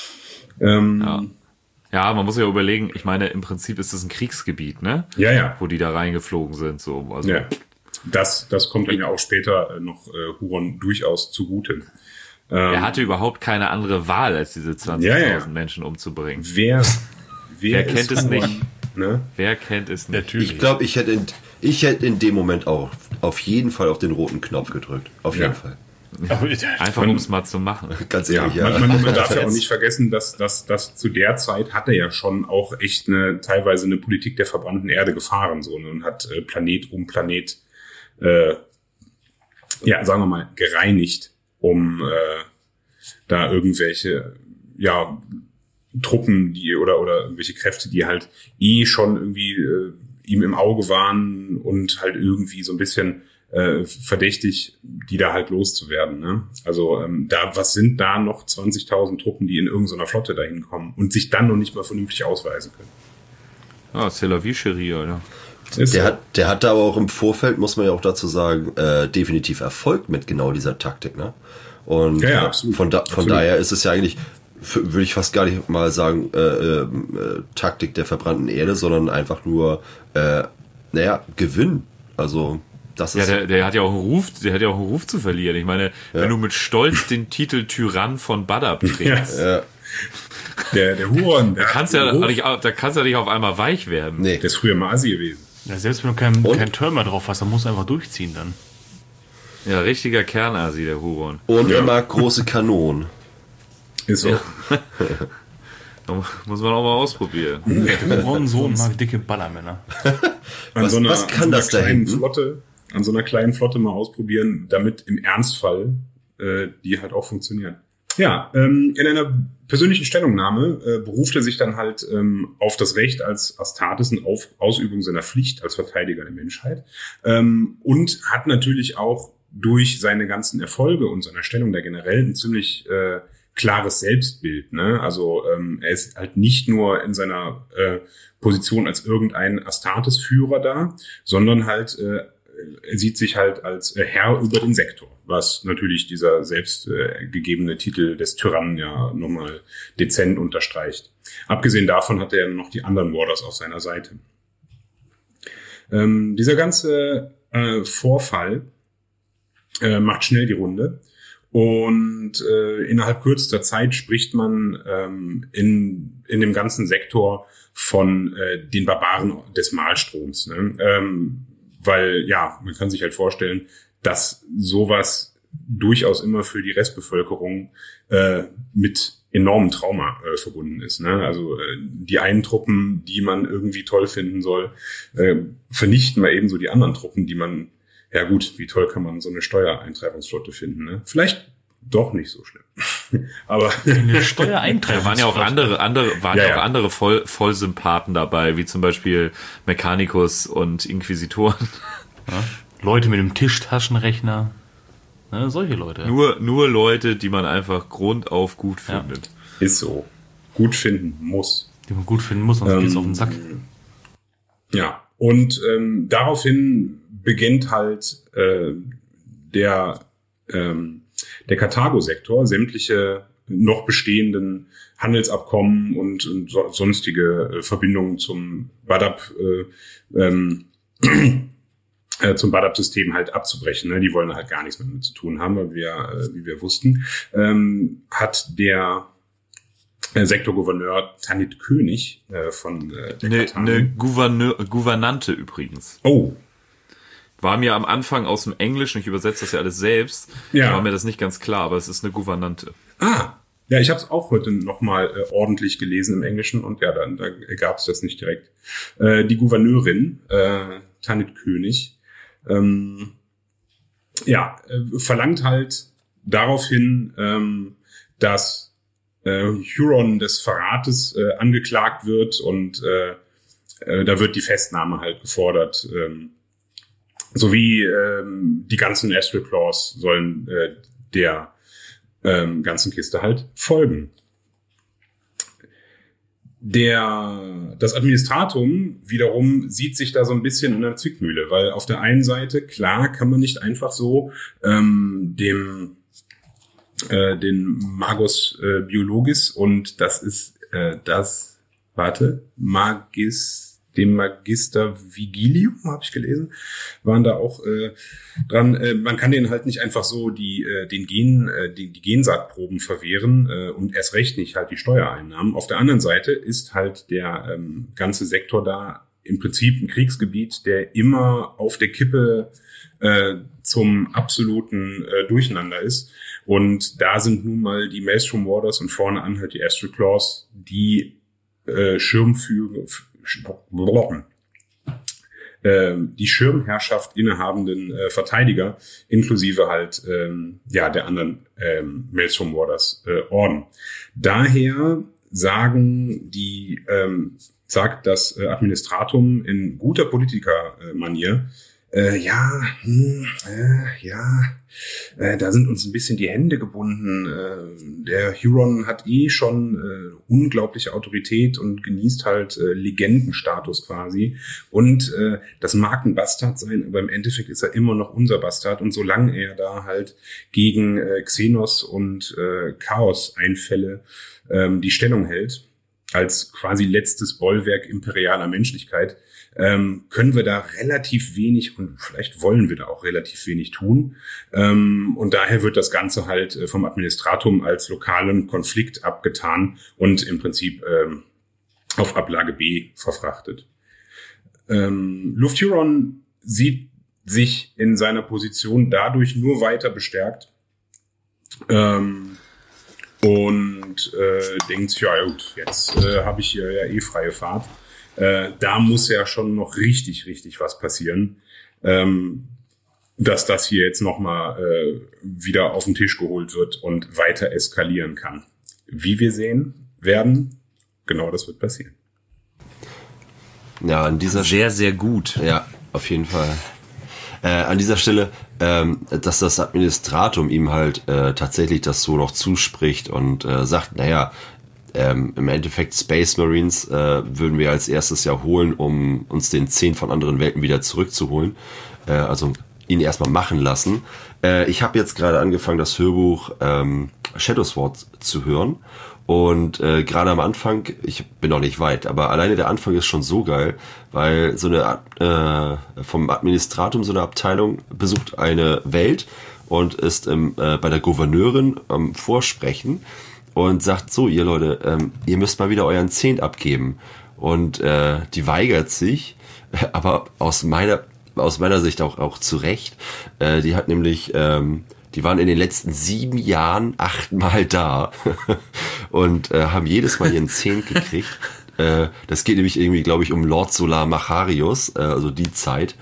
[SPEAKER 3] Ja, man muss ja überlegen, ich meine, im Prinzip ist es ein Kriegsgebiet, ne?
[SPEAKER 5] Ja.
[SPEAKER 3] Wo die da reingeflogen sind, so. Also.
[SPEAKER 5] Ja. Das kommt dann ja auch später noch Huron durchaus zugute.
[SPEAKER 3] Er hatte überhaupt keine andere Wahl, als diese 20.000 Menschen umzubringen.
[SPEAKER 5] Wer
[SPEAKER 3] kennt es nicht?
[SPEAKER 5] Ne?
[SPEAKER 3] Wer kennt es nicht?
[SPEAKER 4] Natürlich.
[SPEAKER 6] Ich glaube, ich hätte in dem Moment auch auf jeden Fall auf den roten Knopf gedrückt. Auf jeden Fall.
[SPEAKER 3] Einfach um es mal zu machen.
[SPEAKER 6] Ganz ehrlich, ja.
[SPEAKER 5] Man darf ja auch nicht vergessen, dass zu der Zeit hat er ja schon auch echt teilweise eine Politik der verbrannten Erde gefahren, so, ne, und hat Planet um Planet, sagen wir mal, gereinigt, um da irgendwelche, Truppen, oder irgendwelche Kräfte, die halt schon irgendwie ihm im Auge waren und halt irgendwie so ein bisschen verdächtig, die da halt loszuwerden. Ne? Also was sind da noch 20.000 Truppen, die in irgendeiner Flotte dahin kommen und sich dann noch nicht mal vernünftig ausweisen können?
[SPEAKER 3] C'est la vie, chérie, oder?
[SPEAKER 6] Der hat da aber auch im Vorfeld, muss man ja auch dazu sagen, definitiv Erfolg mit genau dieser Taktik. Ne? Und
[SPEAKER 5] absolut.
[SPEAKER 6] Von daher ist es ja eigentlich, würde ich fast gar nicht mal sagen, Taktik der verbrannten Erde, sondern einfach nur, Gewinn. Also das ist
[SPEAKER 3] der hat ja auch einen Ruf zu verlieren. Ich meine, wenn du mit Stolz den Titel Tyrann von Badab trägst,
[SPEAKER 5] Der Huron.
[SPEAKER 3] Da kannst du ja nicht auf einmal weich werden.
[SPEAKER 6] Nee.
[SPEAKER 5] Der ist früher mal Asi gewesen.
[SPEAKER 4] Ja, selbst wenn du keinen Turm drauf hast, dann musst du einfach durchziehen dann.
[SPEAKER 3] Ja, richtiger Kernasi, der Huron.
[SPEAKER 6] Und er mag große Kanonen.
[SPEAKER 5] Ist so.
[SPEAKER 3] Ja. Muss man auch mal ausprobieren.
[SPEAKER 4] Der Huron-Sohn mag dicke Ballermänner.
[SPEAKER 6] Was kann das da hinten?
[SPEAKER 5] An so einer kleinen Flotte mal ausprobieren, damit im Ernstfall die halt auch funktionieren. Ja, in einer persönlichen Stellungnahme beruft er sich dann halt auf das Recht als Astartes und auf Ausübung seiner Pflicht als Verteidiger der Menschheit und hat natürlich auch durch seine ganzen Erfolge und seiner Stellung da generell ein ziemlich klares Selbstbild. Ne? Also er ist halt nicht nur in seiner Position als irgendein Astartes-Führer da, sondern halt er sieht sich halt als Herr über den Sektor, was natürlich dieser selbst gegebene Titel des Tyrannen ja nochmal dezent unterstreicht. Abgesehen davon hat er noch die anderen Warders auf seiner Seite. Dieser ganze Vorfall macht schnell die Runde und innerhalb kürzester Zeit spricht man in dem ganzen Sektor von den Barbaren des Maelstroms. Ne? Weil, ja, man kann sich halt vorstellen, dass sowas durchaus immer für die Restbevölkerung mit enormem Trauma verbunden ist. Ne? Also die einen Truppen, die man irgendwie toll finden soll, vernichten mal ebenso die anderen Truppen, die man, ja gut, wie toll kann man so eine Steuereintreibungsflotte finden. Ne? Vielleicht doch nicht so schlimm. Aber
[SPEAKER 4] eine Steuereintreibungsflotte.
[SPEAKER 3] Da waren ja auch andere Vollsympathen dabei, wie zum Beispiel Mechanicus und Inquisitoren.
[SPEAKER 4] Ja, Leute mit dem Tischtaschenrechner. Ne, solche Leute.
[SPEAKER 3] Nur Leute, die man einfach grundauf gut findet.
[SPEAKER 5] Ja. Ist so. Gut finden muss.
[SPEAKER 4] Die man gut finden muss, sonst geht's auf den Sack.
[SPEAKER 5] Ja, und daraufhin beginnt halt der Karthago-Sektor, sämtliche noch bestehenden Handelsabkommen und sonstige Verbindungen zum zum Badab-System halt abzubrechen. Ne? Die wollen halt gar nichts mehr damit zu tun haben, weil wie wir wussten, hat der Sektorgouverneur Tanit König von der Karthago.
[SPEAKER 3] Eine Gouvernante übrigens.
[SPEAKER 5] Oh.
[SPEAKER 3] War mir am Anfang aus dem Englischen, ich übersetze das ja alles selbst, war mir das nicht ganz klar, aber es ist eine Gouvernante.
[SPEAKER 5] Ah, ja, ich habe es auch heute nochmal ordentlich gelesen im Englischen und ja, da gab es das nicht direkt. Die Gouverneurin, Tanit König, verlangt halt daraufhin, dass Huron des Verrates angeklagt wird und da wird die Festnahme halt gefordert. Sowie die ganzen Astral Claws sollen der ganzen Kiste halt folgen. Das Administratum wiederum sieht sich da so ein bisschen in einer Zwickmühle, weil auf der einen Seite, klar, kann man nicht einfach so den Magus Biologis und das ist dem Magister Vigilium, habe ich gelesen, waren da auch dran. Man kann denen halt nicht einfach so die Gensaatproben verwehren und erst recht nicht halt die Steuereinnahmen. Auf der anderen Seite ist halt der ganze Sektor da im Prinzip ein Kriegsgebiet, der immer auf der Kippe zum absoluten Durcheinander ist. Und da sind nun mal die Maelstrom Warders und vorne an halt die Astral Claws, die die Schirmherrschaft innehabenden Verteidiger, inklusive halt der anderen Maelstrom Warders Orden. Daher sagt das Administratum in guter Politiker-Manier, da sind uns ein bisschen die Hände gebunden. Der Huron hat schon unglaubliche Autorität und genießt halt Legendenstatus quasi. Und das mag ein Bastard sein, aber im Endeffekt ist er immer noch unser Bastard. Und solange er da halt gegen Xenos und Chaos-Einfälle die Stellung hält, als quasi letztes Bollwerk imperialer Menschlichkeit, können wir da relativ wenig und vielleicht wollen wir da auch relativ wenig tun. Und daher wird das Ganze halt vom Administratum als lokalen Konflikt abgetan und im Prinzip auf Ablage B verfrachtet. Lufthuron sieht sich in seiner Position dadurch nur weiter bestärkt und denkt, ja gut, jetzt habe ich hier ja freie Fahrt. Da muss ja schon noch richtig was passieren, dass das hier jetzt nochmal wieder auf den Tisch geholt wird und weiter eskalieren kann. Wie wir sehen werden, genau das wird passieren.
[SPEAKER 6] Ja, an dieser
[SPEAKER 3] sehr, sehr gut.
[SPEAKER 6] Ja, auf jeden Fall. An dieser Stelle, dass das Administratum ihm halt tatsächlich das so noch zuspricht und sagt, naja, im Endeffekt Space Marines würden wir als erstes ja holen, um uns den 10 von anderen Welten wieder zurückzuholen. Also ihn erstmal machen lassen. Ich habe jetzt gerade angefangen, das Hörbuch Shadowsword zu hören. Und gerade am Anfang, ich bin noch nicht weit, aber alleine der Anfang ist schon so geil, weil so eine vom Administratum so eine Abteilung besucht eine Welt und ist bei der Gouverneurin am Vorsprechen und sagt so, ihr Leute, ihr müsst mal wieder euren Zehnt abgeben. Und die weigert sich, aber aus meiner Sicht auch zu Recht. Die hat nämlich... die waren in den letzten 7 Jahren 8-mal da und haben jedes Mal ihren Zehnt gekriegt. Das geht nämlich irgendwie, glaube ich, um Lord Solar Macharius, also die Zeit.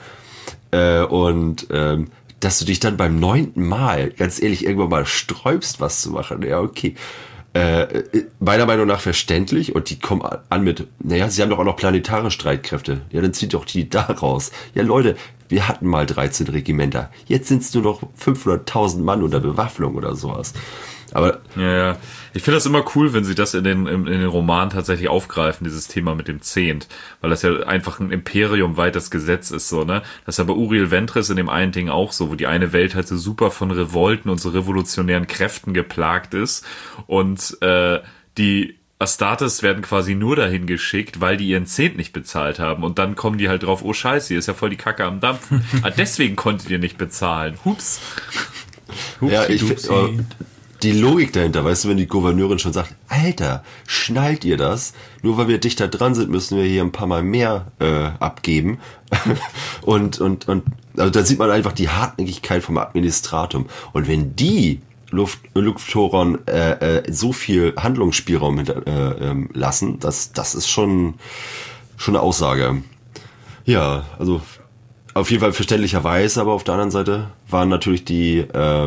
[SPEAKER 6] Und dass du dich dann beim 9. Mal, ganz ehrlich, irgendwann mal sträubst, was zu machen. Ja, okay. Meiner Meinung nach verständlich und die kommen an mit, naja, sie haben doch auch noch planetare Streitkräfte. Ja, dann zieht doch die da raus. Ja, Leute, wir hatten mal 13 Regimenter. Jetzt sind es nur noch 500.000 Mann unter Bewaffnung oder sowas. Aber
[SPEAKER 3] ja. Ich finde das immer cool, wenn sie das in den Romanen tatsächlich aufgreifen, dieses Thema mit dem Zehnt, weil das ja einfach ein imperiumweites Gesetz ist, so, ne? Das ist ja bei Uriel Ventris in dem einen Ding auch so, wo die eine Welt halt so super von Revolten und so revolutionären Kräften geplagt ist und die Astartes werden quasi nur dahin geschickt, weil die ihren Zehnt nicht bezahlt haben. Und dann kommen die halt drauf, oh scheiße, hier ist ja voll die Kacke am Dampfen. Deswegen konntet ihr nicht bezahlen. Hups.
[SPEAKER 6] Ja, die Logik dahinter, weißt du, wenn die Gouverneurin schon sagt, Alter, schnallt ihr das? Nur weil wir dichter dran sind, müssen wir hier ein paar Mal mehr abgeben. und also da sieht man einfach die Hartnäckigkeit vom Administratum. Und wenn die Lufthuron so viel Handlungsspielraum lassen, das ist schon eine Aussage. Ja, also auf jeden Fall verständlicherweise, aber auf der anderen Seite waren natürlich die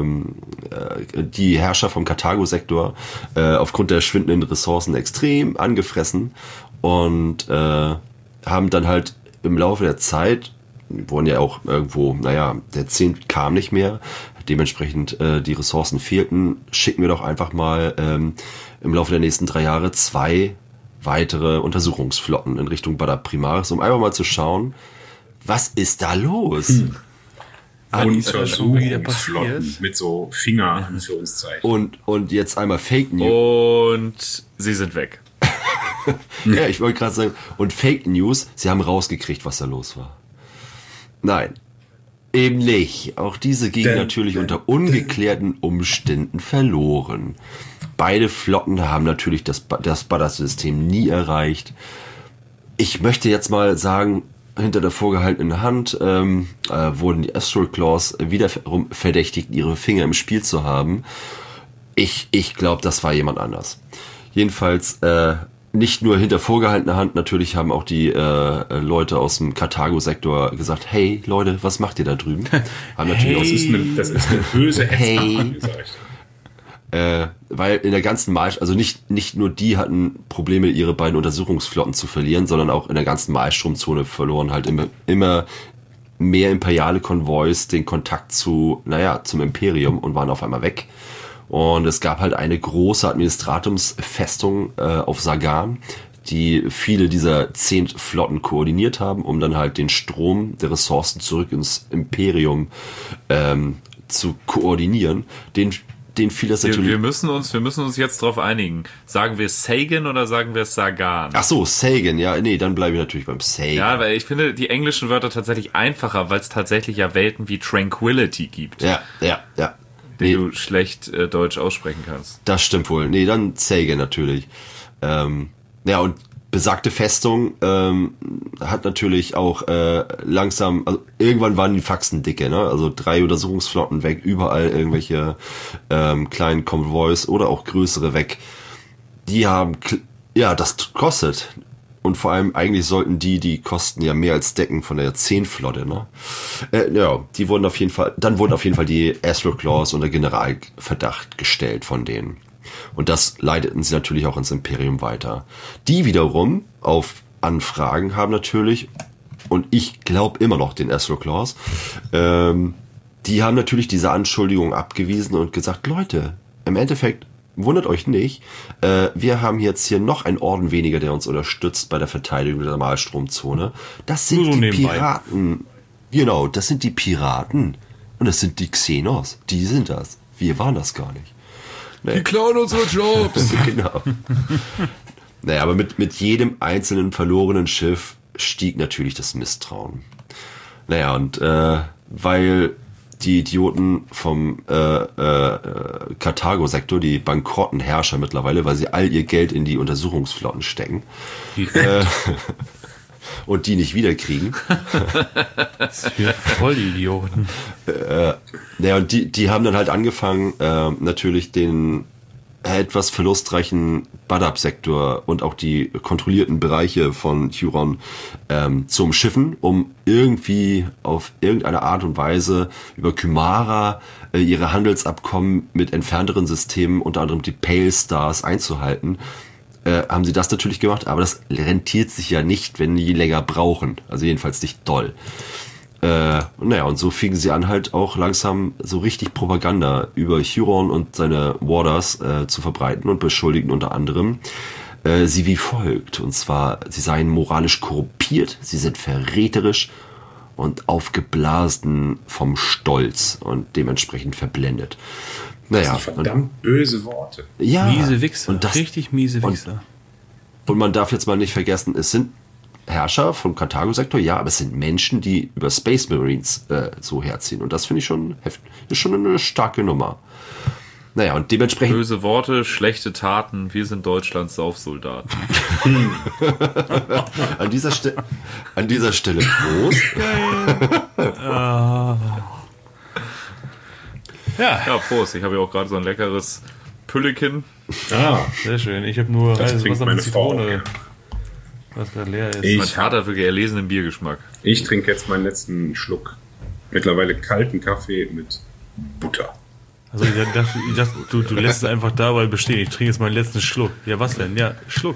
[SPEAKER 6] Herrscher vom Karthago-Sektor aufgrund der schwindenden Ressourcen extrem angefressen und haben dann halt im Laufe der Zeit, wurden ja auch irgendwo, der Zehnt kam nicht mehr, dementsprechend die Ressourcen fehlten, schicken wir doch einfach mal im Laufe der nächsten 3 Jahre 2 weitere Untersuchungsflotten in Richtung Bada Primaris, um einfach mal zu schauen, was ist da los?
[SPEAKER 5] Untersuchungsflotten mit so Finger-Anführungszeichen.
[SPEAKER 6] Und jetzt einmal Fake News.
[SPEAKER 3] Und sie sind weg.
[SPEAKER 6] Ja, ich wollte gerade sagen, und Fake News, sie haben rausgekriegt, was da los war. Nein, eben nicht. Auch diese gingen natürlich unter ungeklärten Umständen verloren. Beide Flotten haben natürlich das Bada-System nie erreicht. Ich möchte jetzt mal sagen, hinter der vorgehaltenen Hand wurden die Astral Claws wiederum verdächtigt, ihre Finger im Spiel zu haben. Ich glaube, das war jemand anders. Jedenfalls nicht nur hinter vorgehaltener Hand, natürlich haben auch die Leute aus dem Karthago-Sektor gesagt, hey Leute, was macht ihr da drüben? Haben natürlich
[SPEAKER 5] das ist eine böse Hetzkampagne, sag ich.
[SPEAKER 6] Weil in der ganzen Marsch, also nicht nur die hatten Probleme, ihre beiden Untersuchungsflotten zu verlieren, sondern auch in der ganzen Marschstromzone verloren halt immer mehr imperiale Konvois den Kontakt zum Imperium und waren auf einmal weg. Und es gab halt eine große Administratumsfestung auf Sagan, die viele dieser 10 Flotten koordiniert haben, um dann halt den Strom der Ressourcen zurück ins Imperium zu koordinieren. Den denen fiel das natürlich...
[SPEAKER 3] Wir müssen uns jetzt drauf einigen. Sagen wir Sagan oder sagen wir Sagan?
[SPEAKER 6] Ach so, Sagan, ja, nee, dann bleibe ich natürlich beim Sagan.
[SPEAKER 3] Ja, weil ich finde die englischen Wörter tatsächlich einfacher, weil es tatsächlich ja Welten wie Tranquility gibt.
[SPEAKER 6] Ja.
[SPEAKER 3] Den du schlecht Deutsch aussprechen kannst.
[SPEAKER 6] Das stimmt wohl. Nee, dann Sagan natürlich. Ja, und besagte Festung hat natürlich auch langsam, also irgendwann waren die Faxen dicke, ne? Also 3 Untersuchungsflotten weg, überall irgendwelche kleinen Konvois oder auch größere weg. Die haben, ja, das kostet. Und vor allem eigentlich sollten die Kosten ja mehr als decken von der 10-Flotte, ne? Ja, die wurden auf jeden Fall die Astro Claws unter Generalverdacht gestellt von denen. Und das leiteten sie natürlich auch ins Imperium weiter. Die wiederum auf Anfragen haben natürlich, und ich glaube immer noch den Astro Claws, die haben natürlich diese Anschuldigung abgewiesen und gesagt, Leute, im Endeffekt wundert euch nicht, wir haben jetzt hier noch einen Orden weniger, der uns unterstützt bei der Verteidigung der Malstromzone. Das sind die Piraten. Genau, das sind die Piraten. Und das sind die Xenos. Die sind das. Wir waren das gar nicht. Nee.
[SPEAKER 3] Die klauen unsere Jobs.
[SPEAKER 6] Genau. Naja, aber mit jedem einzelnen verlorenen Schiff stieg natürlich das Misstrauen. Naja, und weil die Idioten vom Karthago-Sektor, die bankrotten Herrscher mittlerweile, weil sie all ihr Geld in die Untersuchungsflotten stecken und die nicht wiederkriegen.
[SPEAKER 4] Das ist wieder voll die Idioten.
[SPEAKER 6] Ja, und die haben dann halt angefangen, natürlich den etwas verlustreichen Badab-Sektor und auch die kontrollierten Bereiche von Huron zu umschiffen, um irgendwie auf irgendeine Art und Weise über Kymara ihre Handelsabkommen mit entfernteren Systemen, unter anderem die Pale Stars, einzuhalten. Haben sie das natürlich gemacht, aber das rentiert sich ja nicht, wenn die länger brauchen. Also jedenfalls nicht doll. Naja, und so fingen sie an, halt auch langsam so richtig Propaganda über Huron und seine Warders zu verbreiten und beschuldigten unter anderem sie wie folgt. Und zwar, sie seien moralisch korrumpiert, sie sind verräterisch und aufgeblasen vom Stolz und dementsprechend verblendet. Naja,
[SPEAKER 5] das sind verdammt böse Worte.
[SPEAKER 6] Ja,
[SPEAKER 4] miese Wichser,
[SPEAKER 6] und das,
[SPEAKER 4] richtig miese Wichser.
[SPEAKER 6] Und man darf jetzt mal nicht vergessen, es sind Herrscher vom Karthago-Sektor, ja, aber es sind Menschen, die über Space Marines so herziehen. Und das finde ich schon heftig. Ist schon eine starke Nummer. Naja, und dementsprechend...
[SPEAKER 3] Böse Worte, schlechte Taten, wir sind Deutschlands Saufsoldaten.
[SPEAKER 6] an dieser Stelle Prost.
[SPEAKER 4] Geil.
[SPEAKER 3] Ja, Prost. Ich habe ja auch gerade so ein leckeres Pülliken.
[SPEAKER 4] Sehr schön. Ich habe nur
[SPEAKER 5] das trinkt meine Zitrone.
[SPEAKER 4] Was gerade leer ist.
[SPEAKER 3] Mein Vater hat wirklich erlesenen Biergeschmack.
[SPEAKER 5] Ich trinke jetzt meinen letzten Schluck. Mittlerweile kalten Kaffee mit Butter.
[SPEAKER 4] Also ich dachte du lässt es einfach dabei bestehen. Ich trinke jetzt meinen letzten Schluck. Ja, was denn? Ja, Schluck.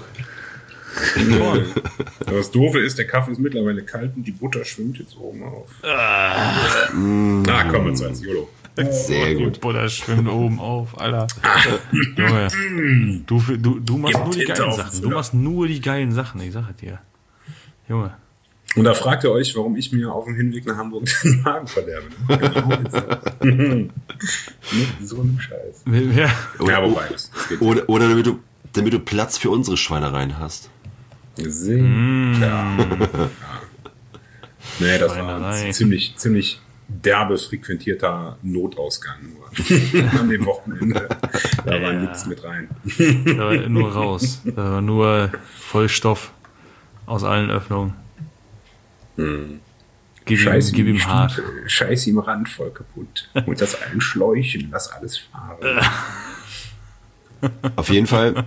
[SPEAKER 5] Aber das Doofe ist, der Kaffee ist mittlerweile kalt und die Butter schwimmt jetzt oben auf. Komm, jetzt als YOLO.
[SPEAKER 6] Sehr gut.
[SPEAKER 4] Die Butter schwimmt oben auf, Alter. Junge, du machst nur die geilen Sachen. Du machst nur die geilen Sachen, ich sage dir. Junge.
[SPEAKER 5] Und da fragt ihr euch, warum ich mir auf dem Hinweg nach Hamburg den Magen verderbe. Mit so einem Scheiß.
[SPEAKER 4] Ja,
[SPEAKER 5] wobei.
[SPEAKER 6] Oder damit du Platz für unsere Schweinereien hast.
[SPEAKER 5] Ja. Nee, das war ein ziemlich derbe frequentierter Notausgang nur an dem Wochenende. Da war nichts mit rein.
[SPEAKER 4] Da war nur raus. Da war nur Vollstoff aus allen Öffnungen. Gib ihm hart.
[SPEAKER 5] Scheiß ihm Rand voll kaputt. Und das allen Schläuchen, lass alles fahren.
[SPEAKER 6] Auf jeden Fall.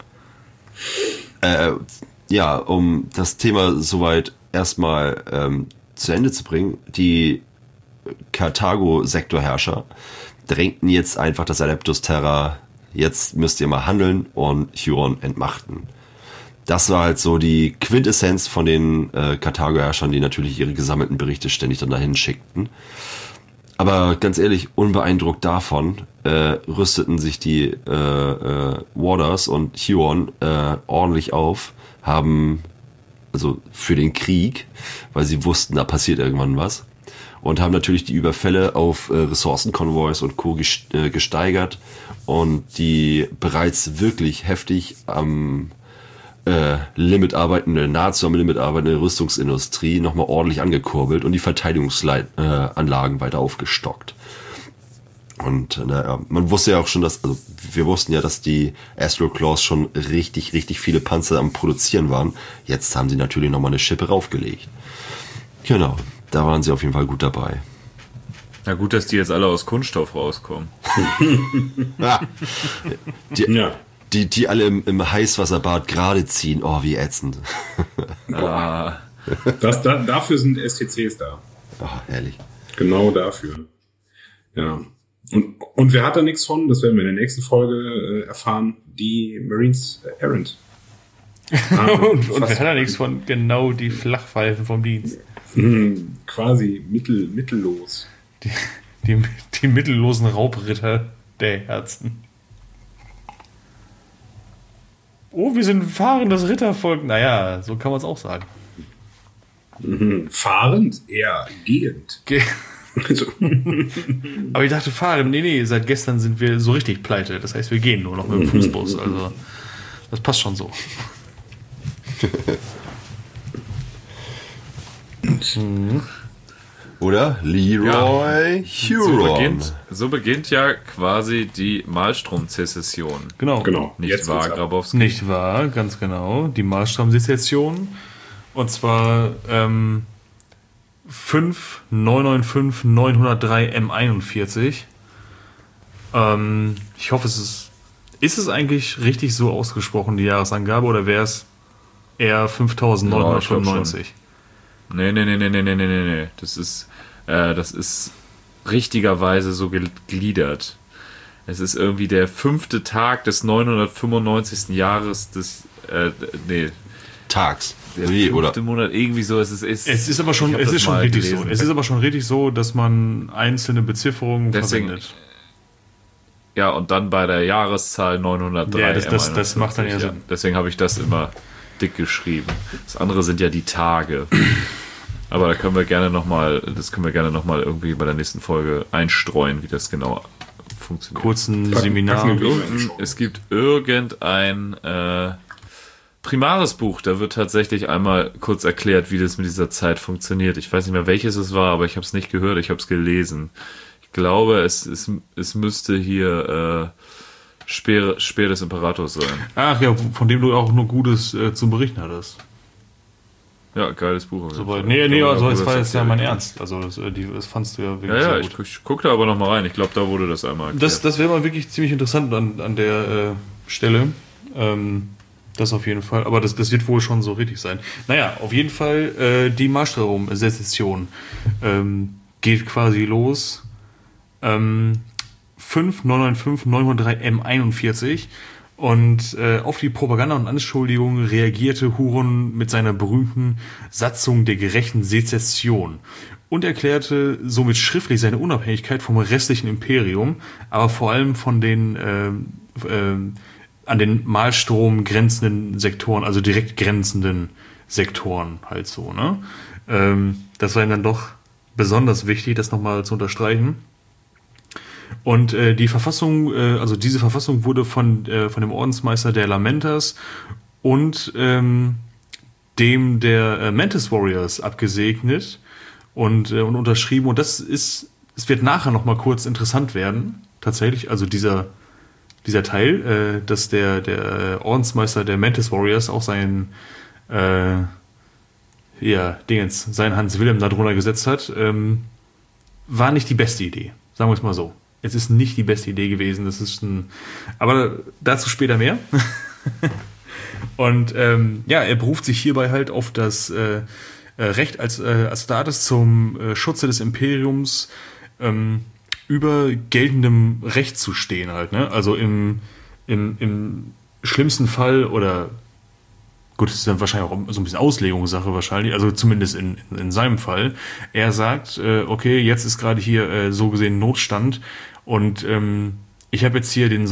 [SPEAKER 6] Ja, um das Thema soweit erstmal zu Ende zu bringen, die Karthago-Sektorherrscher drängten jetzt einfach das Adeptus Terra, jetzt müsst ihr mal handeln und Huron entmachten. Das war halt so die Quintessenz von den Karthago-Herrschern, die natürlich ihre gesammelten Berichte ständig dann dahin schickten. Aber ganz ehrlich, unbeeindruckt davon rüsteten sich die Warders und Huron ordentlich auf, haben also für den Krieg, weil sie wussten, da passiert irgendwann was, und haben natürlich die Überfälle auf Ressourcenkonvois und Co. gesteigert und die bereits wirklich heftig am Limit arbeitende, nahezu am Limit arbeitende Rüstungsindustrie nochmal ordentlich angekurbelt und die Verteidigungsanlagen weiter aufgestockt. Und naja, man wusste ja auch schon, also wir wussten ja, dass die Astro Claws schon richtig, richtig viele Panzer am Produzieren waren. Jetzt haben sie natürlich nochmal eine Schippe raufgelegt. Genau, da waren sie auf jeden Fall gut dabei.
[SPEAKER 3] Na gut, dass die jetzt alle aus Kunststoff rauskommen.
[SPEAKER 6] Die alle im Heißwasserbad gerade ziehen. Oh, wie ätzend.
[SPEAKER 5] Dafür sind STCs da.
[SPEAKER 6] Ach, herrlich.
[SPEAKER 5] Genau dafür. Ja. Und wer hat da nichts von? Das werden wir in der nächsten Folge erfahren. Die Marines Errant.
[SPEAKER 4] Und wer hat da nichts von? Genau die Flachpfeifen vom Dienst.
[SPEAKER 5] Quasi mittellos.
[SPEAKER 4] Die mittellosen Raubritter der Herzen. Oh, wir sind fahrendes Rittervolk. Naja, so kann man es auch sagen.
[SPEAKER 5] Fahrend? Eher gehend.
[SPEAKER 4] Aber ich dachte fahren. Nee, seit gestern sind wir so richtig pleite. Das heißt, wir gehen nur noch mit dem Fußbus. Also, das passt schon so.
[SPEAKER 6] Oder? Leroy Huron.
[SPEAKER 3] So beginnt ja quasi die Malstrom-Sezession.
[SPEAKER 4] Genau.
[SPEAKER 3] Nicht
[SPEAKER 5] Jetzt
[SPEAKER 3] wahr,
[SPEAKER 5] geht's ab.
[SPEAKER 3] Grabowski?
[SPEAKER 4] Nicht wahr, ganz genau. Die Malstrom-Sezession. Und zwar 5995903 M41. Ich hoffe, ist es eigentlich richtig so ausgesprochen, die Jahresangabe, oder wäre es eher 5995?
[SPEAKER 3] Nee. Das ist richtigerweise so gegliedert. Es ist irgendwie der 5. Tag des 995. Jahres des
[SPEAKER 6] Tags.
[SPEAKER 3] Der 5. Monat, irgendwie so. Es ist aber schon
[SPEAKER 4] richtig so. Es ist aber schon richtig so, dass man einzelne Bezifferungen verwendet.
[SPEAKER 3] Ja, und dann bei der Jahreszahl 903.
[SPEAKER 4] Ja, das macht dann ja Sinn.
[SPEAKER 3] Deswegen habe ich das immer dick geschrieben. Das andere sind ja die Tage. Aber da können wir gerne nochmal irgendwie bei der nächsten Folge einstreuen, wie das genau funktioniert.
[SPEAKER 4] Kurzen Seminar.
[SPEAKER 3] Es gibt irgendein primares Buch, da wird tatsächlich einmal kurz erklärt, wie das mit dieser Zeit funktioniert. Ich weiß nicht mehr, welches es war, aber ich habe es nicht gehört, ich habe es gelesen. Ich glaube, es müsste hier Speer des Imperators sein.
[SPEAKER 4] Ach ja, von dem du auch nur Gutes zu berichten hattest.
[SPEAKER 3] Ja, geiles Buch.
[SPEAKER 4] Also das war jetzt ja mein Ernst. Also das fandst du ja wirklich sehr gut.
[SPEAKER 3] Ich guck da aber nochmal rein. Ich glaube, da wurde das einmal erklärt.
[SPEAKER 4] Das wäre mal wirklich ziemlich interessant an der Stelle. Das auf jeden Fall. Aber das wird wohl schon so richtig sein. Naja, auf jeden Fall die Marschraum-Sezession geht quasi los. 5995903 M41. Und auf die Propaganda und Anschuldigungen reagierte Huron mit seiner berühmten Satzung der gerechten Sezession und erklärte somit schriftlich seine Unabhängigkeit vom restlichen Imperium, aber vor allem von den an den Malstrom grenzenden Sektoren, also direkt grenzenden Sektoren halt so, ne? Das war ihm dann doch besonders wichtig, das nochmal zu unterstreichen. Und die Verfassung, also diese Verfassung wurde von dem Ordensmeister der Lamentas und dem der Mantis Warriors abgesegnet und unterschrieben. Und es wird nachher nochmal kurz interessant werden, tatsächlich, also dieser Teil, dass der Ordensmeister der Mantis Warriors auch seinen Hans Wilhelm da drunter gesetzt hat, war nicht die beste Idee, sagen wir es mal so. Es ist nicht die beste Idee gewesen. Aber dazu später mehr. Und er beruft sich hierbei halt auf das Recht als Status zum Schutze des Imperiums über geltendem Recht zu stehen halt. Ne? Also im schlimmsten Fall oder gut, das ist dann wahrscheinlich auch so ein bisschen Auslegungssache wahrscheinlich, also zumindest in seinem Fall. Er sagt, okay, jetzt ist gerade hier so gesehen Notstand und ich habe jetzt hier den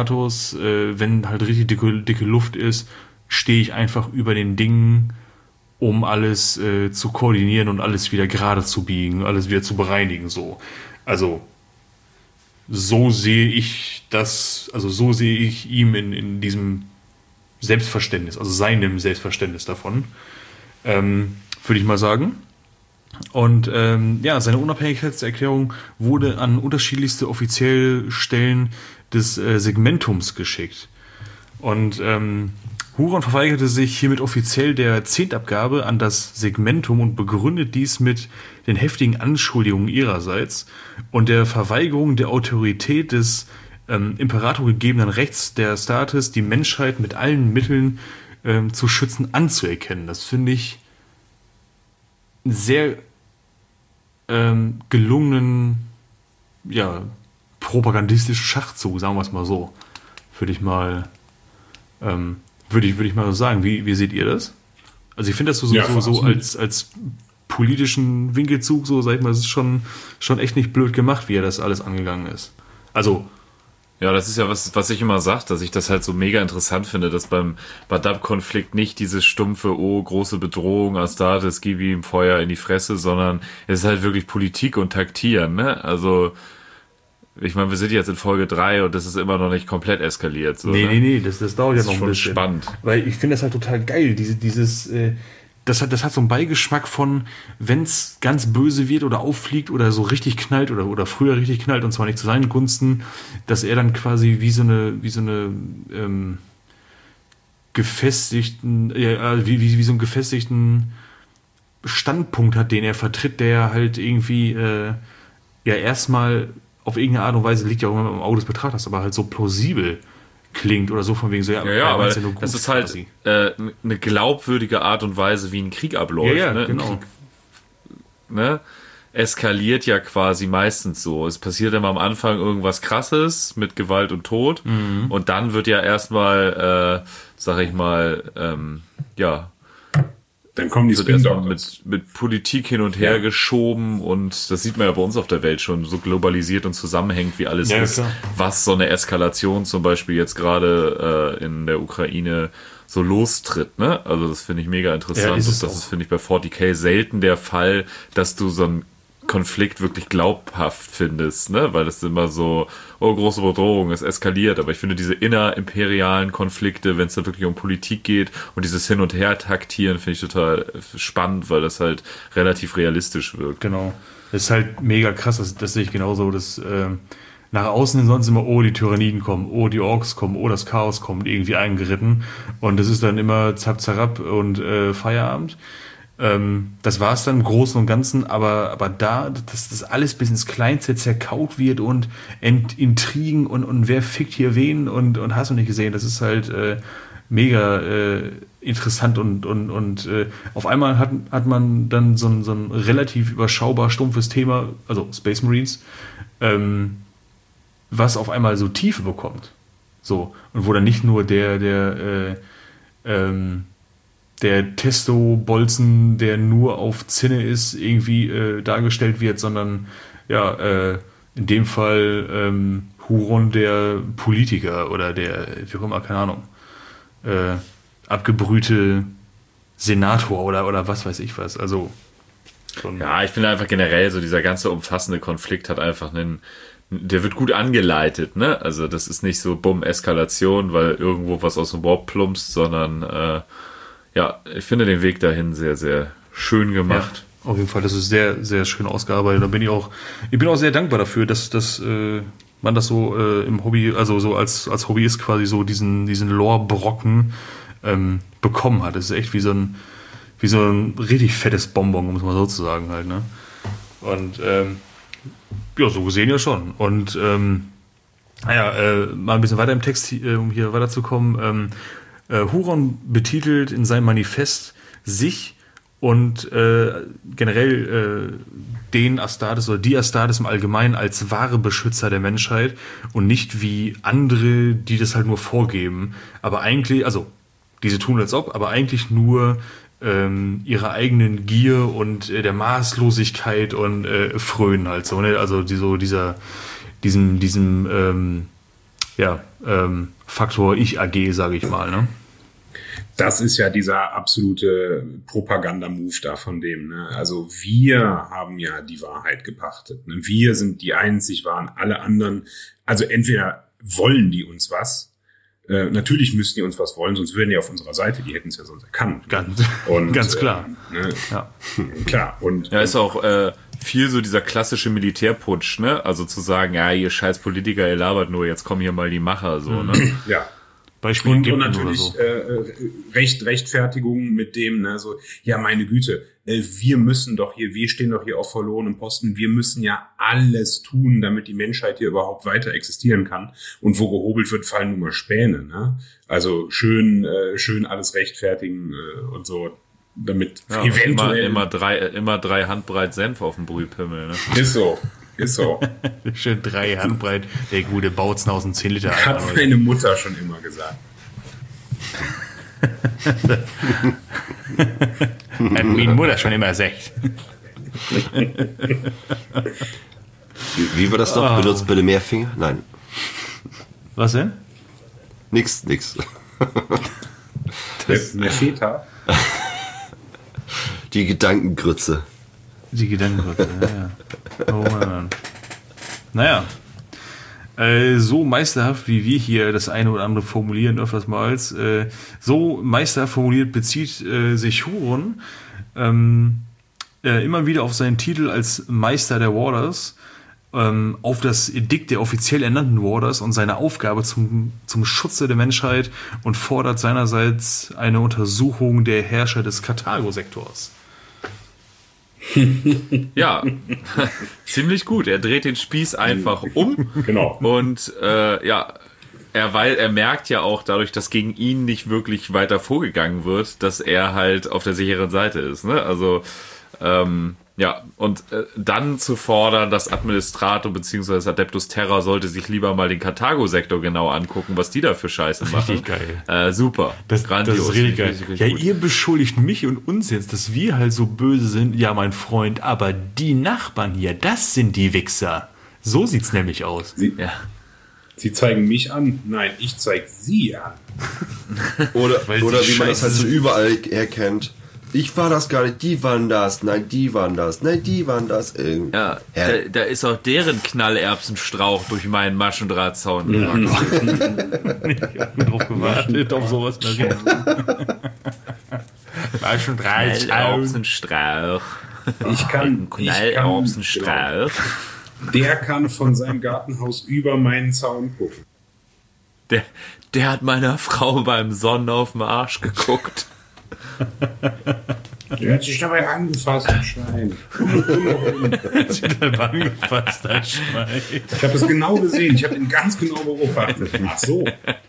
[SPEAKER 4] Sonderstatus, wenn halt richtig dicke Luft ist, stehe ich einfach über den Dingen um alles zu koordinieren und alles wieder gerade zu biegen, alles wieder zu bereinigen, so. Also, so sehe ich das, also so sehe ich ihm in diesem Selbstverständnis, also seinem Selbstverständnis davon, würde ich mal sagen. Und seine Unabhängigkeitserklärung wurde an unterschiedlichste offizielle Stellen des Segmentums geschickt. Und Huron verweigerte sich hiermit offiziell der Zehntabgabe an das Segmentum und begründet dies mit den heftigen Anschuldigungen ihrerseits und der Verweigerung der Autorität des Imperator gegebenen Rechts der Astartes, die Menschheit mit allen Mitteln zu schützen, anzuerkennen. Das finde ich einen sehr gelungenen, propagandistischen Schachzug, sagen wir es mal so. Würde ich mal so sagen. Wie seht ihr das? Also ich finde das so als politischen Winkelzug, so sag ich mal, es ist schon echt nicht blöd gemacht, wie er das alles angegangen ist. Also
[SPEAKER 3] ja, das ist ja was ich immer sage, dass ich das halt so mega interessant finde, dass beim Badab-Konflikt nicht dieses stumpfe, große Bedrohung, Astartes, gib ihm Feuer in die Fresse, sondern es ist halt wirklich Politik und Taktieren, ne? Also, ich meine, wir sind jetzt in Folge 3 und das ist immer noch nicht komplett eskaliert. So,
[SPEAKER 4] nee, das dauert ja noch ein bisschen.
[SPEAKER 3] Das ist schon spannend.
[SPEAKER 4] Weil ich finde das halt total geil, das hat so einen Beigeschmack von, wenn es ganz böse wird oder auffliegt oder so richtig knallt oder früher richtig knallt, und zwar nicht zu seinen Gunsten, dass er dann quasi wie so eine gefestigten, wie so einen gefestigten Standpunkt hat, den er vertritt, der halt irgendwie erstmal auf irgendeine Art und Weise, liegt ja auch immer im Auge des Betrachters, aber halt so plausibel klingt oder so, von wegen so,
[SPEAKER 3] aber ja nur gut, das ist halt eine glaubwürdige Art und Weise, wie ein Krieg abläuft.
[SPEAKER 4] Ja,
[SPEAKER 3] ne?
[SPEAKER 4] Genau.
[SPEAKER 3] Krieg, ne? Eskaliert ja quasi meistens so. Es passiert immer am Anfang irgendwas Krasses mit Gewalt und Tod und dann wird ja erstmal,
[SPEAKER 5] dann kommen die
[SPEAKER 3] Spin-Doctors mit Politik hin und her geschoben und das sieht man ja bei uns auf der Welt schon, so globalisiert und zusammenhängt, wie alles ist, klar. Was so eine Eskalation zum Beispiel jetzt gerade in der Ukraine so lostritt, ne? Also das finde ich mega interessant. Das ist, finde ich, bei 40k selten der Fall, dass du so einen Konflikt wirklich glaubhaft findest, ne? Weil das immer so, große Bedrohung, es eskaliert. Aber ich finde diese innerimperialen Konflikte, wenn es da wirklich um Politik geht und dieses Hin- und Her-Taktieren, finde ich total spannend, weil das halt relativ realistisch wirkt.
[SPEAKER 4] Genau. Das ist halt mega krass, das sehe ich genauso. Das, nach außen hin sonst immer, die Tyranniden kommen, die Orks kommen, das Chaos kommt, irgendwie eingeritten. Und das ist dann immer zap, zarab und Feierabend. Das war es dann im Großen und Ganzen, aber dass das alles bis ins Kleinste zerkaut wird und Intrigen und wer fickt hier wen und hast du nicht gesehen, das ist halt mega interessant und auf einmal hat man dann so ein relativ überschaubar stumpfes Thema, also Space Marines, was auf einmal so Tiefe bekommt. So, und wo dann nicht nur der Testo-Bolzen, der nur auf Zinne ist, irgendwie dargestellt wird, sondern in dem Fall Huron der Politiker oder der, wie auch immer, keine Ahnung, abgebrühte Senator oder was weiß ich was. Also schon.
[SPEAKER 3] Ja, ich finde einfach generell so dieser ganze umfassende Konflikt hat einfach der wird gut angeleitet, ne? Also das ist nicht so Eskalation, weil irgendwo was aus dem Warp plumpst, sondern ich finde den Weg dahin sehr, sehr schön gemacht.
[SPEAKER 4] Ja, auf jeden Fall, das ist sehr, sehr schön ausgearbeitet. Ich bin auch sehr dankbar dafür, dass man das so im Hobby, also so als Hobbyist quasi so diesen Lore-Brocken bekommen hat. Das ist echt wie so ein richtig fettes Bonbon, um es mal so zu sagen halt, ne? Und so gesehen ja schon. Und mal ein bisschen weiter im Text, um hier weiterzukommen. Huron betitelt in seinem Manifest sich und generell den Astartes oder die Astartes im Allgemeinen als wahre Beschützer der Menschheit und nicht wie andere, die das halt nur vorgeben. Aber eigentlich, also diese tun als ob, aber eigentlich nur ihrer eigenen Gier und der Maßlosigkeit und frönen halt so, ne? Also diesem Faktor Ich AG, sage ich mal, ne?
[SPEAKER 5] Das ist ja dieser absolute Propaganda-Move da von dem. Ne? Also wir haben ja die Wahrheit gepachtet. Ne? Wir sind die einzig wahren. Alle anderen, also entweder wollen die uns was. Natürlich müssten die uns was wollen, sonst würden die auf unserer Seite. Die hätten es ja sonst erkannt.
[SPEAKER 4] Ganz klar.
[SPEAKER 5] Ne? Ja. Klar. Und
[SPEAKER 3] ja, ist auch viel so dieser klassische Militärputsch, ne? Also zu sagen, ja, ihr scheiß Politiker, ihr labert nur, jetzt kommen hier mal die Macher, so, ne?
[SPEAKER 5] Ja.
[SPEAKER 4] Beispiel
[SPEAKER 5] und natürlich so. Rechtfertigung mit dem, ne, so, ja, meine Güte, wir müssen doch hier, wir stehen doch hier auf verlorenem Posten, wir müssen ja alles tun, damit die Menschheit hier überhaupt weiter existieren kann. Und wo gehobelt wird, fallen nur mal Späne, ne? Also schön alles rechtfertigen und so, damit
[SPEAKER 3] ja,
[SPEAKER 5] eventuell
[SPEAKER 3] immer drei Handbreit Senf auf dem Brühpimmel, ne?
[SPEAKER 5] Ist so.
[SPEAKER 4] Schön 3 Handbreit, der gute Bautzen aus dem 10 Liter.
[SPEAKER 5] Hat meine Mutter schon immer gesagt.
[SPEAKER 4] Hat meine Mutter schon immer gesagt.
[SPEAKER 6] Wie war das doch? Benutzt bitte mehr Finger? Nein.
[SPEAKER 4] Was denn?
[SPEAKER 6] Nix.
[SPEAKER 5] Der Feta.
[SPEAKER 6] Die Gedankengrütze.
[SPEAKER 4] Ja. Oh Mann. Naja. So meisterhaft, wie wir hier das eine oder andere formulieren öftersmals, so meisterhaft formuliert bezieht sich Huron immer wieder auf seinen Titel als Meister der Warders, auf das Edikt der offiziell ernannten Warders und seine Aufgabe zum Schutze der Menschheit und fordert seinerseits eine Untersuchung der Herrscher des Karthago-Sektors.
[SPEAKER 3] Ja, ziemlich gut. Er dreht den Spieß einfach um.
[SPEAKER 5] Genau.
[SPEAKER 3] Und er merkt ja auch dadurch, dass gegen ihn nicht wirklich weiter vorgegangen wird, dass er halt auf der sicheren Seite ist. Ne? Also dann zu fordern, dass Administrator bzw. Adeptus Terra sollte sich lieber mal den Karthago-Sektor genau angucken, was die da für Scheiße machen.
[SPEAKER 4] Richtig geil.
[SPEAKER 3] Super.
[SPEAKER 4] Das ist richtig geil. Ja,
[SPEAKER 3] gut.
[SPEAKER 4] Ihr beschuldigt mich und uns jetzt, dass wir halt so böse sind. Ja, mein Freund, aber die Nachbarn hier, das sind die Wichser. So sieht's nämlich aus.
[SPEAKER 5] Sie zeigen mich an. Nein, ich zeige sie an.
[SPEAKER 6] Oder wie man das halt so überall erkennt. Ich war das gar nicht, die waren das, nein, die waren das, nein, die waren das.
[SPEAKER 3] Ja, da ist auch deren Knallerbsenstrauch durch meinen Maschendrahtzaun gewachsen.
[SPEAKER 4] Ich hab drauf gewartet, auf sowas.
[SPEAKER 3] Knallerbsenstrauch. Knallerbsenstrauch.
[SPEAKER 5] Der kann von seinem Gartenhaus über meinen Zaun gucken.
[SPEAKER 3] Der hat meiner Frau beim Sonnen auf den Arsch geguckt.
[SPEAKER 5] Der hat sich dabei angefasst, ein Schwein.
[SPEAKER 4] Ich
[SPEAKER 5] habe es genau gesehen. Ich habe ihn ganz genau beobachtet. Ach so.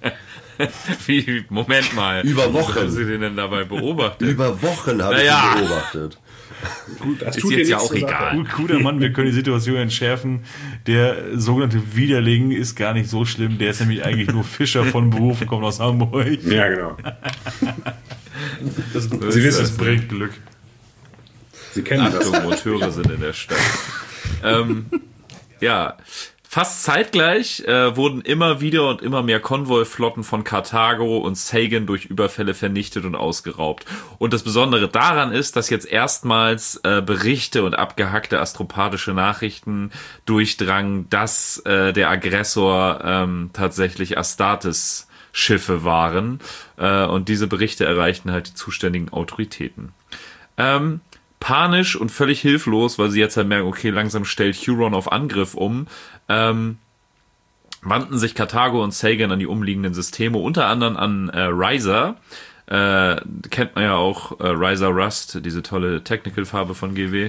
[SPEAKER 3] Moment mal.
[SPEAKER 6] Über Wochen.
[SPEAKER 3] Wie haben Sie den denn dabei beobachtet?
[SPEAKER 6] Über Wochen habe ich ihn beobachtet.
[SPEAKER 5] Gut, das
[SPEAKER 3] ist
[SPEAKER 5] tut
[SPEAKER 3] jetzt ja auch
[SPEAKER 5] egal.
[SPEAKER 3] egal.
[SPEAKER 4] Guter Mann, wir können die Situation entschärfen. Der sogenannte Widerling ist gar nicht so schlimm. Der ist nämlich eigentlich nur Fischer von Beruf und kommt aus Hamburg.
[SPEAKER 5] Ja, genau.
[SPEAKER 4] Sie wissen, es bringt Glück.
[SPEAKER 5] Sie kennen
[SPEAKER 3] Achtung,
[SPEAKER 5] das.
[SPEAKER 3] Monteure sind in der Stadt. Fast zeitgleich wurden immer wieder und immer mehr Konvoiflotten von Karthago und Sagan durch Überfälle vernichtet und ausgeraubt. Und das Besondere daran ist, dass jetzt erstmals Berichte und abgehackte astropathische Nachrichten durchdrangen, dass der Aggressor tatsächlich Astartes Schiffe waren. Und diese Berichte erreichten halt die zuständigen Autoritäten. Panisch und völlig hilflos, weil sie jetzt halt merken, okay, langsam stellt Huron auf Angriff um, wandten sich Karthago und Sagan an die umliegenden Systeme, unter anderem an Ryza. Kennt man ja auch, Ryza Rust, diese tolle Technical-Farbe von GW.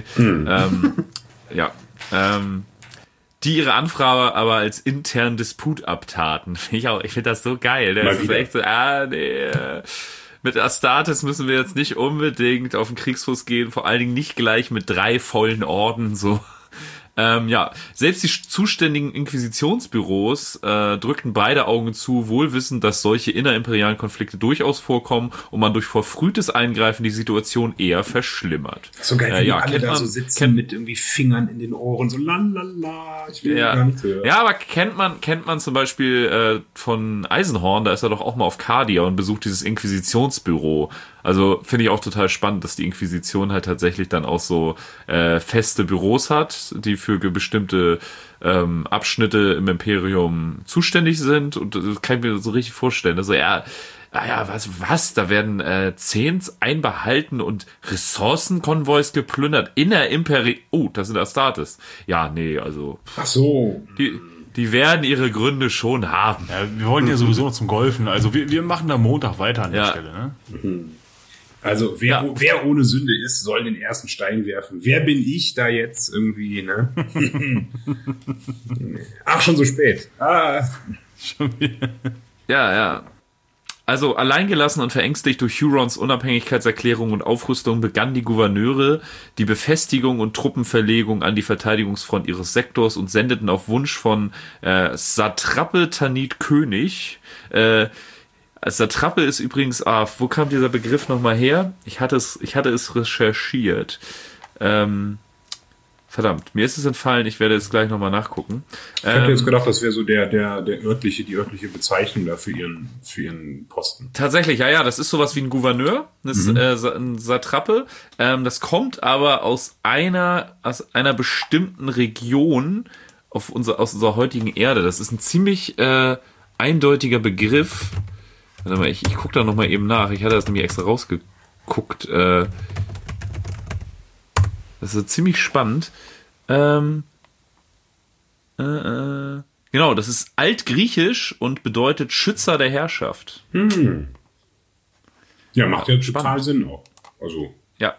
[SPEAKER 3] Die ihre Anfrage aber als internen Disput abtaten. Ich finde das so geil. Das ist echt so, mit Astartes müssen wir jetzt nicht unbedingt auf den Kriegsfuß gehen, vor allen Dingen nicht gleich mit 3 vollen Orden so. Selbst die zuständigen Inquisitionsbüros drückten beide Augen zu, wohl wissend, dass solche innerimperialen Konflikte durchaus vorkommen und man durch verfrühtes Eingreifen die Situation eher verschlimmert.
[SPEAKER 5] So geil, wie alle da so sitzen mit irgendwie Fingern in den Ohren, so lalala, ich will gar nicht hören.
[SPEAKER 3] Ja, aber kennt man zum Beispiel von Eisenhorn, da ist er doch auch mal auf Cardia und besucht dieses Inquisitionsbüro. Also finde ich auch total spannend, dass die Inquisition halt tatsächlich dann auch so feste Büros hat, die für bestimmte Abschnitte im Imperium zuständig sind. Und das kann ich mir so richtig vorstellen. Also was? Da werden Zehns einbehalten und Ressourcenkonvois geplündert in der Oh, das sind Astartes. Ja, nee, also...
[SPEAKER 5] Ach so.
[SPEAKER 3] Die werden ihre Gründe schon haben.
[SPEAKER 4] Ja, wir wollten ja sowieso noch zum Golfen. Also wir machen da Montag weiter an der Stelle, ne?
[SPEAKER 5] Also wer ohne Sünde ist, soll den ersten Stein werfen. Wer bin ich da jetzt irgendwie, ne? Ach, schon so spät.
[SPEAKER 4] Schon wieder.
[SPEAKER 3] Ja. Also alleingelassen und verängstigt durch Hurons Unabhängigkeitserklärung und Aufrüstung begannen die Gouverneure die Befestigung und Truppenverlegung an die Verteidigungsfront ihres Sektors und sendeten auf Wunsch von Satrape Tanit König. Satrape ist übrigens, wo kam dieser Begriff nochmal her? Ich hatte es recherchiert. Verdammt, mir ist es entfallen, ich werde jetzt gleich nochmal nachgucken.
[SPEAKER 5] Ich hätte jetzt gedacht, das wäre so die örtliche Bezeichnung da für ihren Posten.
[SPEAKER 3] Tatsächlich, ja, das ist sowas wie ein Gouverneur, das ist ein Satrape. Das kommt aber aus einer bestimmten Region aus unserer heutigen Erde. Das ist ein ziemlich eindeutiger Begriff. Warte mal, ich gucke da nochmal eben nach. Ich hatte das nämlich extra rausgeguckt. Das ist ziemlich spannend. Genau, das ist Altgriechisch und bedeutet Schützer der Herrschaft.
[SPEAKER 5] Ja, macht ja total Sinn auch. Also.
[SPEAKER 3] Ja.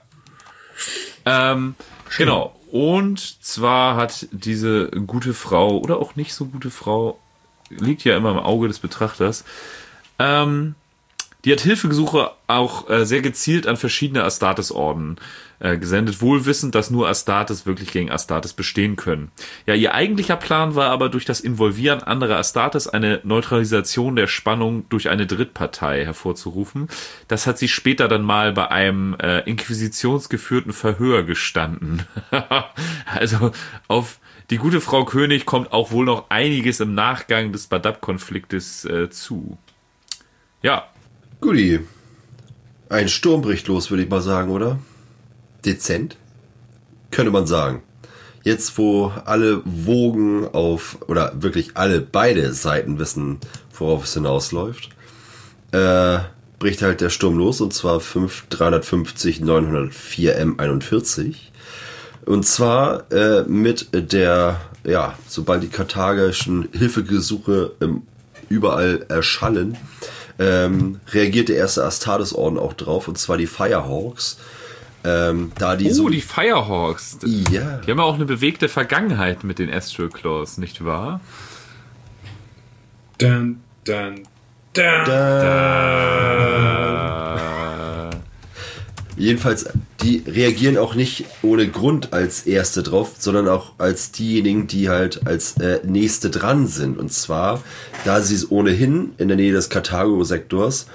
[SPEAKER 3] Genau. Und zwar hat diese gute Frau, oder auch nicht so gute Frau, liegt ja immer im Auge des Betrachters, die hat Hilfegesuche auch sehr gezielt an verschiedene Astartes-Orden gesendet, wohlwissend, dass nur Astartes wirklich gegen Astartes bestehen können. Ja, ihr eigentlicher Plan war aber durch das Involvieren anderer Astartes eine Neutralisation der Spannung durch eine Drittpartei hervorzurufen. Das hat sie später dann mal bei einem inquisitionsgeführten Verhör gestanden. Also auf die gute Frau König kommt auch wohl noch einiges im Nachgang des Badab-Konfliktes zu. Ja.
[SPEAKER 6] Guti. Ein Sturm bricht los, würde ich mal sagen, oder? Dezent? Könnte man sagen. Jetzt, wo alle Wogen oder wirklich beide Seiten wissen, worauf es hinausläuft, bricht halt der Sturm los, und zwar 350-904 M41. Und zwar mit sobald die karthagischen Hilfegesuche überall erschallen, reagiert der erste Astartes-Orden auch drauf, und zwar die Firehawks. Die
[SPEAKER 3] Firehawks.
[SPEAKER 6] Ja.
[SPEAKER 3] Die haben ja auch eine bewegte Vergangenheit mit den Astral Claws, nicht wahr?
[SPEAKER 5] Dun.
[SPEAKER 6] Jedenfalls, die reagieren auch nicht ohne Grund als Erste drauf, sondern auch als diejenigen, die halt als Nächste dran sind. Und zwar, da sie es ohnehin in der Nähe des Karthago-Sektors,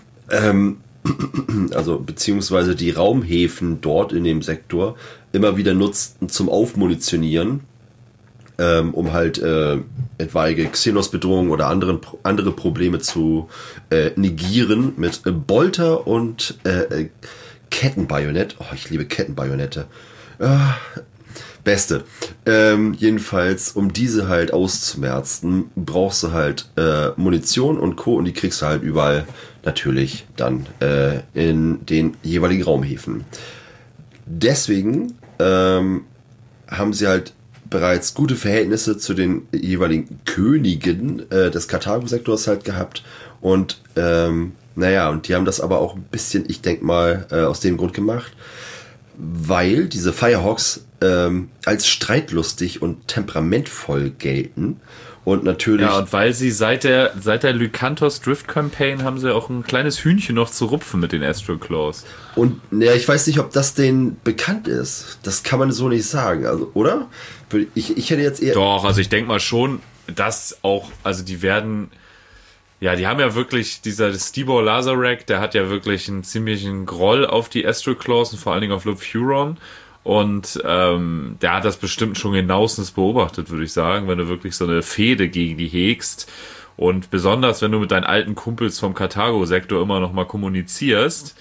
[SPEAKER 6] also beziehungsweise die Raumhäfen dort in dem Sektor immer wieder nutzten zum Aufmunitionieren, um halt etwaige Xenos-Bedrohungen oder andere Probleme zu negieren mit Bolter und Kettenbajonett. Oh, ich liebe Kettenbajonette. Beste. Jedenfalls, um diese halt auszumerzen, brauchst du halt Munition und Co. Und die kriegst du halt überall natürlich dann in den jeweiligen Raumhäfen. Deswegen haben sie halt bereits gute Verhältnisse zu den jeweiligen Königen des Karthago-Sektors halt gehabt. Und und die haben das aber auch ein bisschen, ich denke mal, aus dem Grund gemacht, weil diese Firehawks als streitlustig und temperamentvoll gelten Und natürlich...
[SPEAKER 3] Ja, und weil sie seit der Lycanthos Drift Campaign haben sie auch ein kleines Hühnchen noch zu rupfen mit den Astral Claws.
[SPEAKER 6] Und ja, ich weiß nicht, ob das denen bekannt ist. Das kann man so nicht sagen, also, oder? Ich hätte jetzt eher...
[SPEAKER 3] Doch, also ich denke mal schon, dass auch, also die werden... Ja, die haben ja wirklich, dieser Stibor Lazarak, der hat ja wirklich einen ziemlichen Groll auf die Astral Claws und vor allen Dingen auf Lophuron. Und der hat das bestimmt schon genauestens beobachtet, würde ich sagen, wenn du wirklich so eine Fehde gegen die hegst. Und besonders, wenn du mit deinen alten Kumpels vom Karthago-Sektor immer noch mal kommunizierst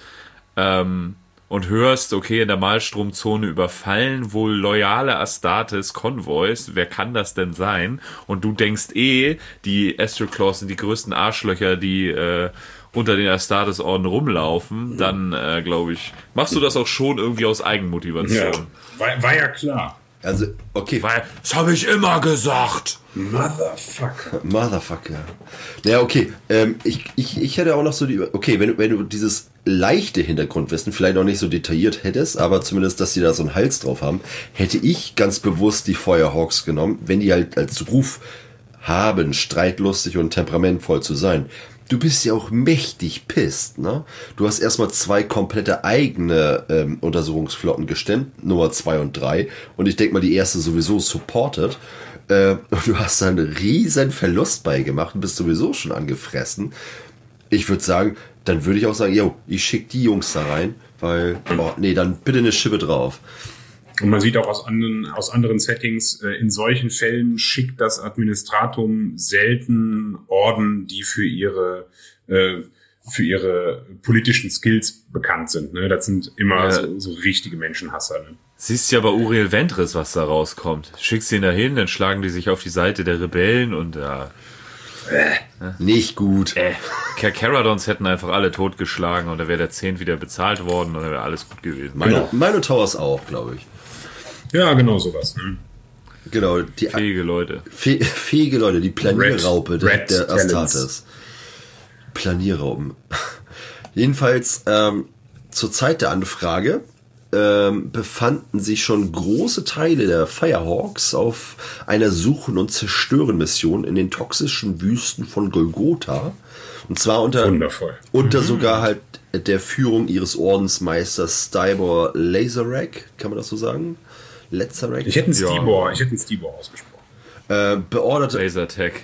[SPEAKER 3] und hörst, okay, in der Malstromzone überfallen wohl loyale Astartes-Konvois, wer kann das denn sein? Und du denkst die Astral Claws sind die größten Arschlöcher, die unter den Astartes-Orden rumlaufen, dann, glaube ich, machst du das auch schon irgendwie aus Eigenmotivation.
[SPEAKER 5] Ja, war ja klar.
[SPEAKER 6] Also, okay.
[SPEAKER 3] Das habe ich immer gesagt.
[SPEAKER 6] Motherfucker. Ja, okay. Ich hätte auch noch so okay, wenn du dieses leichte Hintergrundwissen vielleicht noch nicht so detailliert hättest, aber zumindest, dass die da so einen Hals drauf haben, hätte ich ganz bewusst die Firehawks genommen, wenn die halt als Ruf haben, streitlustig und temperamentvoll zu sein. Du bist ja auch mächtig pisst, ne? Du hast erstmal 2 komplette eigene Untersuchungsflotten gestemmt, Nummer 2 und 3. Und ich denke mal, die erste sowieso supported. Und du hast da einen riesen Verlust bei gemacht und bist sowieso schon angefressen. Ich würde sagen, dann würde ich auch sagen, yo, ich schick die Jungs da rein, weil, dann bitte eine Schippe drauf.
[SPEAKER 5] Und man sieht auch aus anderen Settings, in solchen Fällen schickt das Administratum selten Orden, die für ihre politischen Skills bekannt sind. Ne? Das sind immer so richtige Menschenhasser. Ne?
[SPEAKER 3] Siehst ja bei Uriel Ventris, was da rauskommt. Schickst ihn dahin, dann schlagen die sich auf die Seite der Rebellen und
[SPEAKER 6] nicht gut.
[SPEAKER 3] Caradons hätten einfach alle totgeschlagen und da wäre der 10 wieder bezahlt worden und dann wäre alles gut gewesen.
[SPEAKER 6] Minotaurs auch, glaube ich.
[SPEAKER 5] Ja, genau sowas.
[SPEAKER 6] Genau, die
[SPEAKER 3] fähige Leute.
[SPEAKER 6] Fähige Leute, die Planierraupe der Astartes.
[SPEAKER 5] Talents.
[SPEAKER 6] Planierrauben. Jedenfalls, zur Zeit der Anfrage befanden sich schon große Teile der Firehawks auf einer Suchen- und Zerstören-Mission in den toxischen Wüsten von Golgotha. Und zwar unter sogar halt der Führung ihres Ordensmeisters Stibor Lazarak, kann man das so sagen? Lazarak?
[SPEAKER 5] Ich hätte einen Stibor ausgesprochen.
[SPEAKER 6] Beorderte
[SPEAKER 3] Lasertech.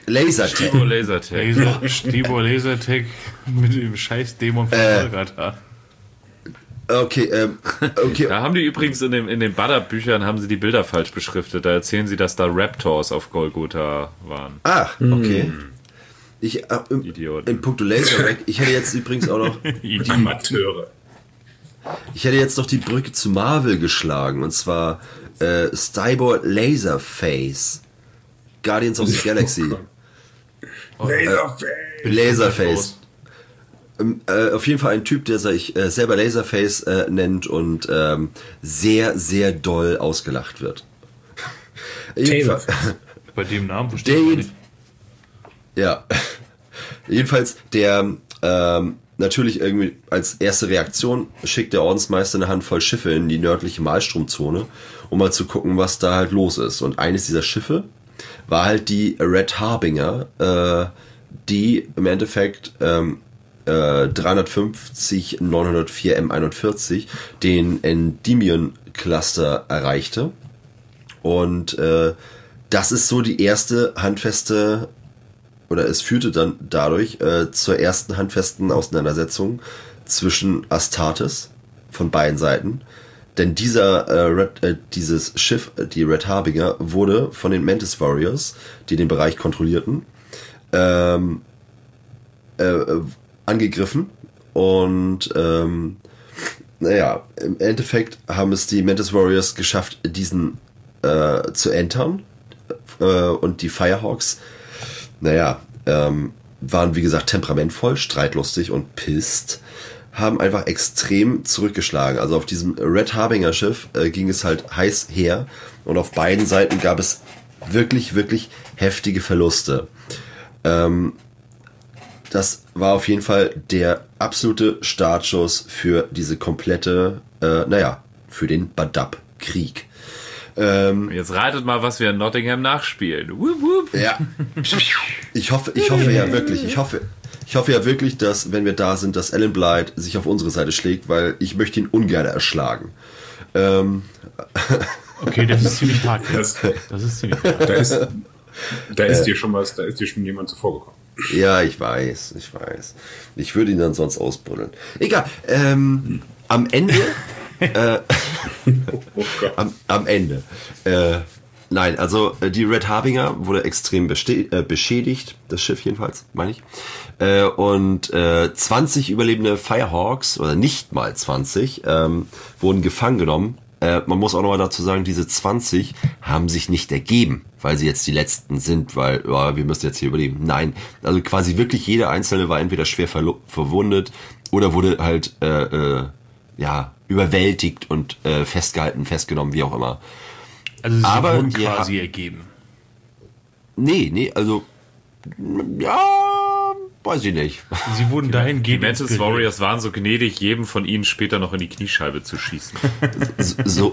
[SPEAKER 4] Stibor Lasertech mit dem scheiß Dämon von Golgotha.
[SPEAKER 6] Okay.
[SPEAKER 3] Da haben die übrigens in den Badab-Büchern haben sie die Bilder falsch beschriftet. Da erzählen sie, dass da Raptors auf Golgotha waren.
[SPEAKER 6] Ach, okay.
[SPEAKER 3] Idioten.
[SPEAKER 6] In puncto Laserrack, ich hätte jetzt übrigens auch noch
[SPEAKER 5] Amateure.
[SPEAKER 6] Ich hätte jetzt noch die Brücke zu Marvel geschlagen, und zwar Stibor Laserface. Guardians of the Galaxy. Laserface. Auf jeden Fall ein Typ, der sich selber Laserface nennt und sehr, sehr doll ausgelacht wird.
[SPEAKER 4] Bei dem Namen verstehe ich nicht.
[SPEAKER 6] Ja. Jedenfalls, der natürlich irgendwie als erste Reaktion schickt der Ordensmeister eine Handvoll Schiffe in die nördliche Malstromzone, um mal zu gucken, was da halt los ist. Und eines dieser Schiffe war halt die Red Harbinger, die im Endeffekt 350 904 M41 den Endymion Cluster erreichte. Und das ist so die erste handfeste, oder es führte dann dadurch zur ersten handfesten Auseinandersetzung zwischen Astartes von beiden Seiten. Denn dieses Schiff, die Red Harbinger, wurde von den Mantis Warriors, die den Bereich kontrollierten, angegriffen. Und im Endeffekt haben es die Mantis Warriors geschafft, diesen zu entern. Und die Firehawks, waren wie gesagt temperamentvoll, streitlustig und pisst, haben einfach extrem zurückgeschlagen. Also auf diesem Red Harbinger Schiff ging es halt heiß her und auf beiden Seiten gab es wirklich, wirklich heftige Verluste. Das war auf jeden Fall der absolute Startschuss für diese komplette, für den Badab-Krieg.
[SPEAKER 3] Jetzt ratet mal, was wir in Nottingham nachspielen. Wup, wup.
[SPEAKER 6] Ja. Ich hoffe ja wirklich, dass, wenn wir da sind, dass Alan Blythe sich auf unsere Seite schlägt, weil ich möchte ihn ungern erschlagen.
[SPEAKER 4] Okay, das ist ziemlich hart. Das ist ziemlich hart.
[SPEAKER 5] Da ist dir schon jemand zuvor gekommen.
[SPEAKER 6] Ja, ich weiß. Ich würde ihn dann sonst ausbuddeln. Egal. Am Ende. Am Ende. Nein, also die Red Harbinger wurde extrem beschädigt, das Schiff jedenfalls, meine ich. Und 20 überlebende Firehawks, oder nicht mal 20, wurden gefangen genommen. Man muss auch nochmal dazu sagen, diese 20 haben sich nicht ergeben, weil sie jetzt die letzten sind, weil wir müssen jetzt hier überleben. Nein, also quasi wirklich jeder Einzelne war entweder schwer verwundet oder wurde halt überwältigt und festgenommen, wie auch immer.
[SPEAKER 4] Also sie wurden quasi ergeben.
[SPEAKER 6] Nee, also ja, weiß ich nicht.
[SPEAKER 4] Sie wurden dahingehend.
[SPEAKER 3] Die Mantis Warriors waren so gnädig, jedem von ihnen später noch in die Kniescheibe zu schießen.
[SPEAKER 6] So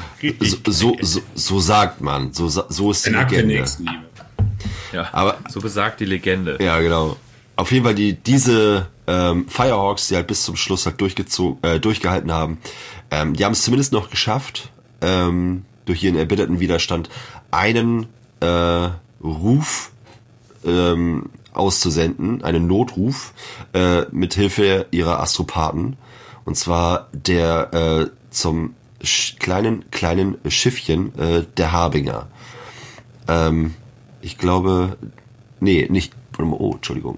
[SPEAKER 6] sagt man. So ist die Legende.
[SPEAKER 3] Ja,
[SPEAKER 6] aber
[SPEAKER 3] so besagt die Legende.
[SPEAKER 6] Ja, genau. Auf jeden Fall diese Firehawks, die halt bis zum Schluss halt durchgehalten haben, die haben es zumindest noch geschafft, durch ihren erbitterten Widerstand einen Ruf auszusenden, einen Notruf mit Hilfe ihrer Astropathen, und zwar der zum kleinen Schiffchen der Harbinger. Ich glaube, nicht. Oh, Entschuldigung.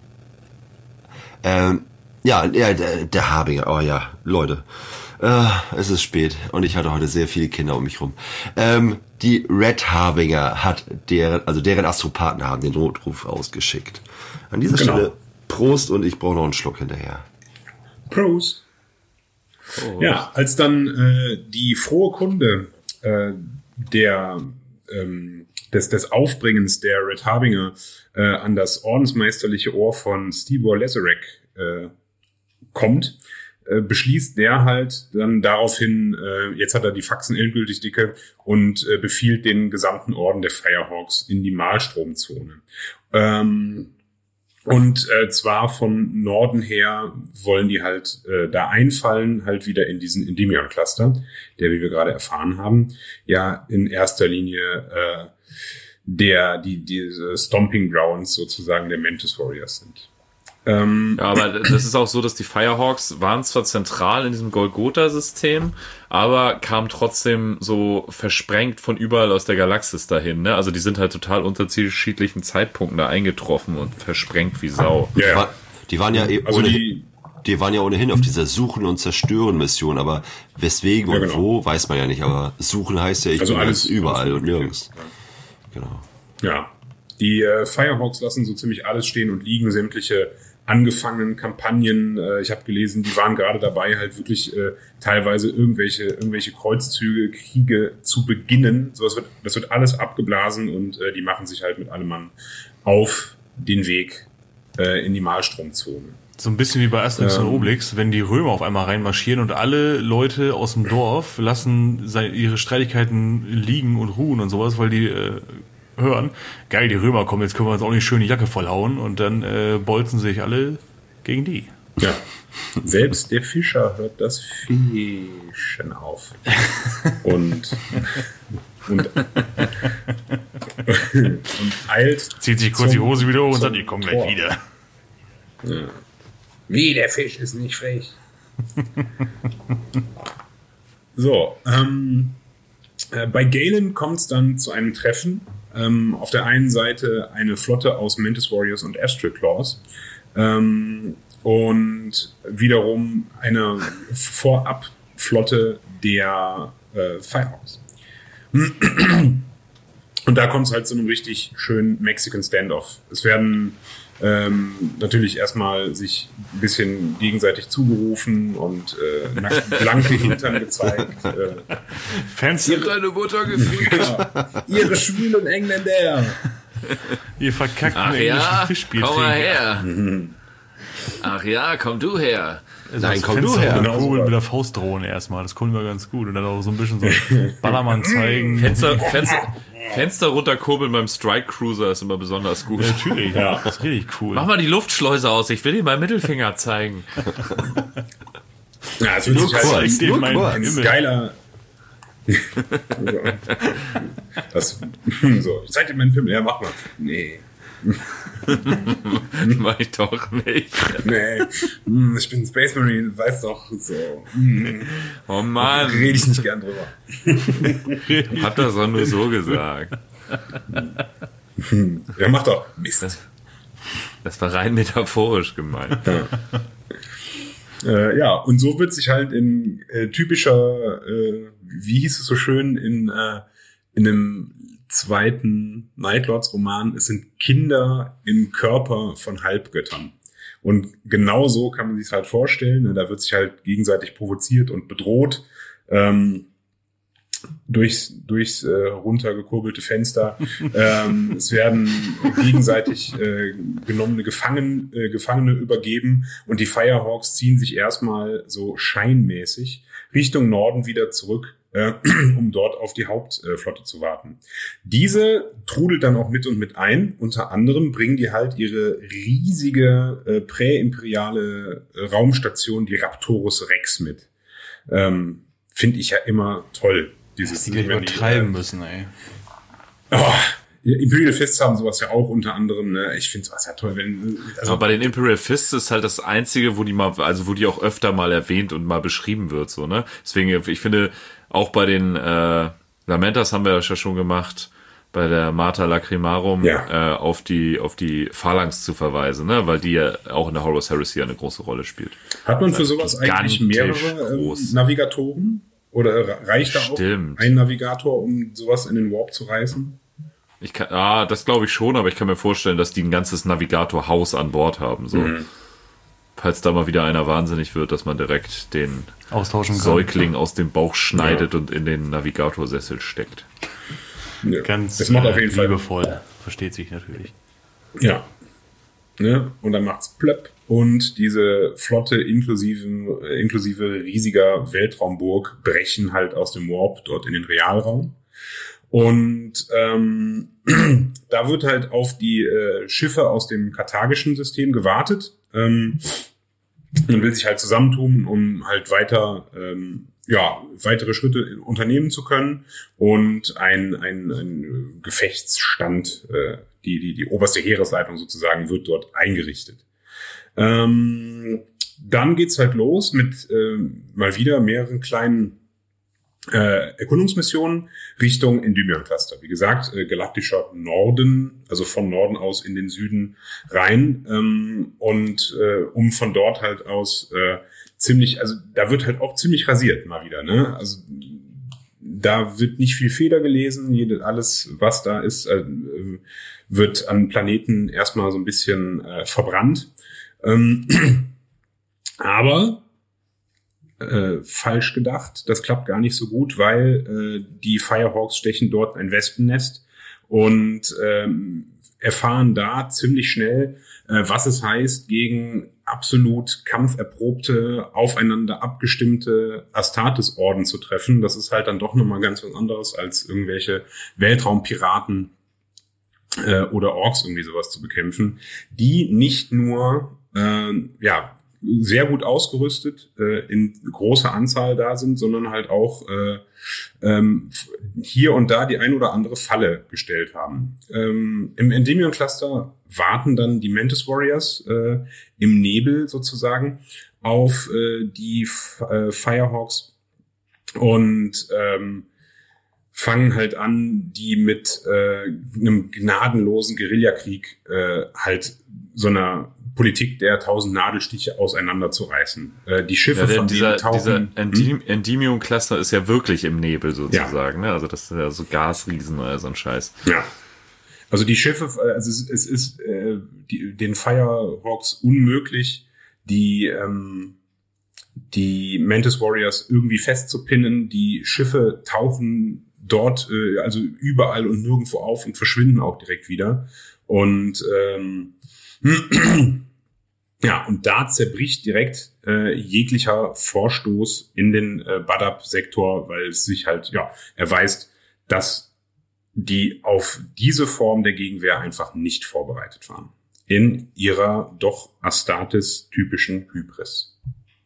[SPEAKER 6] Der Harbinger. Oh ja, Leute. Es ist spät und ich hatte heute sehr viele Kinder um mich rum. Die Red Harbinger deren Astropathen haben den Notruf ausgeschickt. An dieser Stelle Prost, und ich brauche noch einen Schluck hinterher.
[SPEAKER 5] Prost. Ja, als dann die frohe Kunde des Aufbringens der Red Harbinger an das ordensmeisterliche Ohr von Stibor Lezarek kommt, beschließt der halt dann daraufhin, jetzt hat er die Faxen endgültig dicke, und befiehlt den gesamten Orden der Firehawks in die Malstromzone. Und zwar von Norden her wollen die halt da einfallen, halt wieder in diesen Endymion-Cluster, der, wie wir gerade erfahren haben, ja in erster Linie diese Stomping Grounds sozusagen der Mantis Warriors sind.
[SPEAKER 3] Ja, aber das ist auch so, dass die Firehawks waren zwar zentral in diesem Golgotha-System, aber kamen trotzdem so versprengt von überall aus der Galaxis dahin, ne? Also die sind halt total unter unterschiedlichen Zeitpunkten da eingetroffen und versprengt wie Sau.
[SPEAKER 6] Ja. Die waren ja die waren ja ohnehin auf dieser Suchen- und Zerstören-Mission, aber weswegen und wo, weiß man ja nicht, aber Suchen heißt ja, ich bin alles überall und nirgends. Genau.
[SPEAKER 5] Ja, die Firehawks lassen so ziemlich alles stehen und liegen, sämtliche angefangenen Kampagnen. Ich habe gelesen, die waren gerade dabei, halt wirklich teilweise irgendwelche Kreuzzüge, Kriege zu beginnen. So, das wird alles abgeblasen, und die machen sich halt mit allem Mann auf den Weg in die Malstromzone.
[SPEAKER 4] So ein bisschen wie bei Asterix und Obelix, wenn die Römer auf einmal reinmarschieren und alle Leute aus dem Dorf lassen ihre Streitigkeiten liegen und ruhen und sowas, weil die hören, geil, die Römer kommen, jetzt können wir uns auch nicht schön die Jacke vollhauen, und dann bolzen sich alle gegen die.
[SPEAKER 5] Ja, selbst der Fischer hört das Fischen auf. Und eilt.
[SPEAKER 4] Zieht sich kurz die Hose wieder hoch und sagt, ich komme gleich wieder.
[SPEAKER 5] Ja. Wie, der Fisch ist nicht frech. So, bei Galen kommt es dann zu einem Treffen. Auf der einen Seite eine Flotte aus Mantis Warriors und Astral Claws. Und wiederum eine Vorabflotte der Firehawks. Und da kommt es halt zu einem richtig schönen Mexican Standoff. Es werden natürlich erstmal sich ein bisschen gegenseitig zugerufen und blanke Hintern gezeigt.
[SPEAKER 3] Fancy deine Mutter gefühlt.
[SPEAKER 5] Ja, ihre schwulen Engländer.
[SPEAKER 4] Ihr verkackten
[SPEAKER 3] englischen
[SPEAKER 4] Fischbier.
[SPEAKER 3] Komm mal her. Ach ja, komm du her.
[SPEAKER 6] Nein, komm du her.
[SPEAKER 4] Genau so mit der Faustdrohne erstmal. Das kommt immer ganz gut. Und dann auch so ein bisschen so Ballermann zeigen.
[SPEAKER 3] Fenster runterkurbeln beim Strike Cruiser ist immer besonders gut.
[SPEAKER 4] Ja, natürlich, ja. Das ist richtig cool.
[SPEAKER 3] Mach mal die Luftschleuse aus, ich will dir meinen Mittelfinger zeigen.
[SPEAKER 5] Ja, es wird sich halt ein geiler... Das, so, ich zeig dir meinen Pimmel. Ja, mach mal. Nee.
[SPEAKER 3] Mach ich doch nicht.
[SPEAKER 5] Nee. Ich bin Space Marine, weißt doch. So.
[SPEAKER 3] Oh Mann.
[SPEAKER 5] Rede ich nicht gern drüber.
[SPEAKER 3] Hab das doch nur so gesagt.
[SPEAKER 5] Ja, mach doch. Mist.
[SPEAKER 3] Das war rein metaphorisch gemeint.
[SPEAKER 5] Ja, und so wird sich halt in typischer, wie hieß es so schön, in einem zweiten Nightlords-Roman, es sind Kinder im Körper von Halbgöttern. Und genau so kann man sich halt vorstellen. Da wird sich halt gegenseitig provoziert und bedroht. Durchs runtergekurbelte Fenster. Es werden gegenseitig genommene Gefangene übergeben und die Firehawks ziehen sich erstmal so scheinmäßig Richtung Norden wieder zurück, um dort auf die Hauptflotte zu warten. Diese trudelt dann auch mit und mit ein. Unter anderem bringen die halt ihre riesige präimperiale Raumstation, die Raptorus Rex, mit. Finde ich ja immer toll.
[SPEAKER 4] Dieses die übertreiben müssen, ey.
[SPEAKER 5] Oh, Imperial Fists haben sowas ja auch unter anderem, ne? Ich finde sowas ja toll, wenn,
[SPEAKER 3] also bei den Imperial Fists ist halt das einzige, wo die auch öfter mal erwähnt und mal beschrieben wird, so, ne? Deswegen, ich finde, auch bei den Lamentas haben wir das ja schon gemacht, bei der Marta Lacrimarum, auf die Phalanx zu verweisen, ne? Weil die ja auch in der Horus Heresy eine große Rolle spielt.
[SPEAKER 5] Hat man für sowas eigentlich mehrere Navigatoren? Oder reicht da auch ein Navigator, um sowas in den Warp zu reißen?
[SPEAKER 3] Das glaube ich schon, aber ich kann mir vorstellen, dass die ein ganzes Navigatorhaus an Bord haben. So. Falls da mal wieder einer wahnsinnig wird, dass man direkt den Säugling aus dem Bauch schneidet und in den Navigatorsessel steckt.
[SPEAKER 5] Ja.
[SPEAKER 4] Ganz
[SPEAKER 5] das macht auf jeden Fall
[SPEAKER 4] liebevoll. Versteht sich natürlich.
[SPEAKER 5] Ja. Ne? Und dann macht's plöpp. Und diese Flotte inklusive riesiger Weltraumburg brechen halt aus dem Warp dort in den Realraum. Und da wird halt auf die Schiffe aus dem karthagischen System gewartet. Man will sich halt zusammentun, um halt weitere Schritte unternehmen zu können. Und ein Gefechtsstand, die oberste Heeresleitung sozusagen, wird dort eingerichtet. Dann geht's halt los mit mal wieder mehreren kleinen Erkundungsmissionen Richtung Endymion Cluster. Wie gesagt, galaktischer Norden, also von Norden aus in den Süden rein, und um von dort halt aus da wird halt auch ziemlich rasiert mal wieder, ne? Also da wird nicht viel Feder gelesen, alles, was da ist, wird an Planeten erstmal so ein bisschen verbrannt. Aber falsch gedacht, das klappt gar nicht so gut, weil die Firehawks stechen dort ein Wespennest und erfahren da ziemlich schnell, was es heißt, gegen absolut kampferprobte, aufeinander abgestimmte Astartes-Orden zu treffen. Das ist halt dann doch nochmal ganz was anderes, als irgendwelche Weltraumpiraten oder Orks irgendwie sowas zu bekämpfen, die nicht nur sehr gut ausgerüstet in großer Anzahl da sind, sondern halt auch hier und da die ein oder andere Falle gestellt haben. Im Endymion Cluster warten dann die Mantis Warriors im Nebel sozusagen auf die Firehawks und fangen halt an, die mit einem gnadenlosen Guerillakrieg halt so einer Politik der 1000 Nadelstiche auseinanderzureißen. Die Schiffe von denen tauchen...
[SPEAKER 3] Dieser Endymion Cluster ist ja wirklich im Nebel sozusagen. Ne? Also das ist ja so Gasriesen oder so ein Scheiß.
[SPEAKER 5] Ja. Also die Schiffe, also es ist den Firehawks unmöglich, die Mantis Warriors irgendwie festzupinnen. Die Schiffe tauchen dort also überall und nirgendwo auf und verschwinden auch direkt wieder. Und Ja, und da zerbricht direkt jeglicher Vorstoß in den Badab-Sektor, weil es sich halt, erweist, dass die auf diese Form der Gegenwehr einfach nicht vorbereitet waren. In ihrer doch Astartes-typischen Hybris.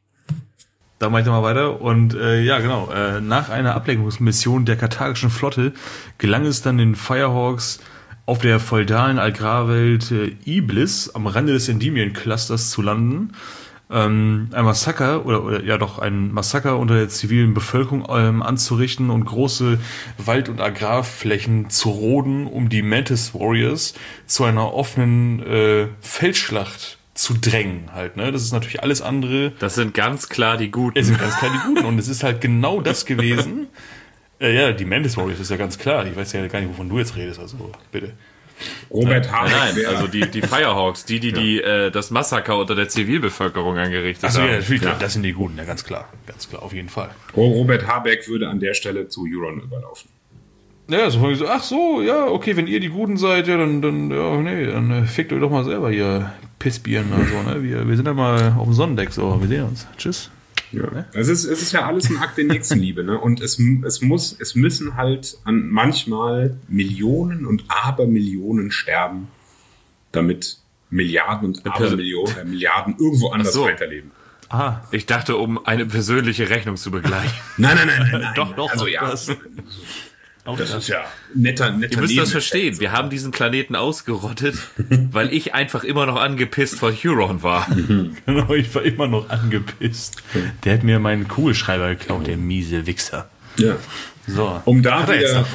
[SPEAKER 4] Da mache ich mal weiter. Und nach einer Ablenkungsmission der karthagischen Flotte gelang es dann den Firehawks auf der feudalen Agrarwelt Iblis am Rande des Endymion-Clusters zu landen. Ein Massaker ein Massaker unter der zivilen Bevölkerung anzurichten und große Wald- und Agrarflächen zu roden, um die Mantis Warriors zu einer offenen Feldschlacht zu drängen halt, ne? Das ist natürlich alles andere.
[SPEAKER 3] Das sind ganz klar die Guten.
[SPEAKER 4] Es sind ganz klar die Guten und es ist halt genau das gewesen. Die Mantis Warriors ist ja ganz klar. Ich weiß ja gar nicht, wovon du jetzt redest, also bitte.
[SPEAKER 5] Robert Habeck.
[SPEAKER 3] Nein, also die Firehawks, die das Massaker unter der Zivilbevölkerung angerichtet haben.
[SPEAKER 4] Achso, ja, natürlich, das sind die Guten, ja, ganz klar, auf jeden Fall.
[SPEAKER 5] Robert Habeck würde an der Stelle zu Euron überlaufen.
[SPEAKER 4] Ja, okay, wenn ihr die Guten seid, dann fickt euch doch mal selber hier Pissbieren oder so, ne? Wir sind ja mal auf dem Sonnendeck, so, wir sehen uns. Tschüss.
[SPEAKER 5] Ja. Es ist ja alles ein Akt der Nächstenliebe, ne? Und es müssen halt manchmal Millionen und Abermillionen sterben, damit Milliarden und Abermilliarden irgendwo anders weiterleben.
[SPEAKER 3] Aha. Ich dachte, um eine persönliche Rechnung zu begleichen.
[SPEAKER 5] Nein.
[SPEAKER 4] Doch.
[SPEAKER 5] Also ja. Das ist ja netter
[SPEAKER 3] Ihr müsst das verstehen. Wir haben diesen Planeten ausgerottet, weil ich einfach immer noch angepisst vor Euron war.
[SPEAKER 4] Genau, ich war immer noch angepisst. Der hat mir meinen Kugelschreiber geklaut, der miese Wichser.
[SPEAKER 5] Ja.
[SPEAKER 4] So.
[SPEAKER 5] Um da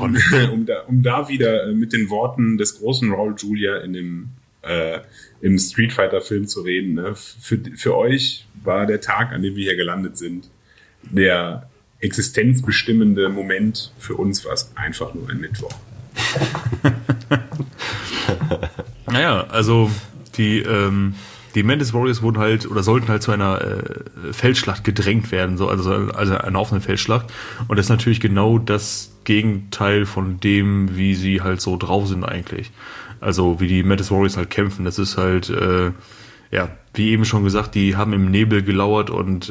[SPEAKER 5] wieder mit den Worten des großen Raul Julia im Street Fighter Film zu reden, ne? Für euch war der Tag, an dem wir hier gelandet sind, der existenzbestimmende Moment. Für uns war es einfach nur ein Mittwoch.
[SPEAKER 4] Naja, also die Mantis Warriors wurden halt oder sollten halt zu einer Feldschlacht gedrängt werden, also eine offene Feldschlacht. Und das ist natürlich genau das Gegenteil von dem, wie sie halt so drauf sind eigentlich. Also wie die Mantis Warriors halt kämpfen. Das ist halt, wie eben schon gesagt, die haben im Nebel gelauert und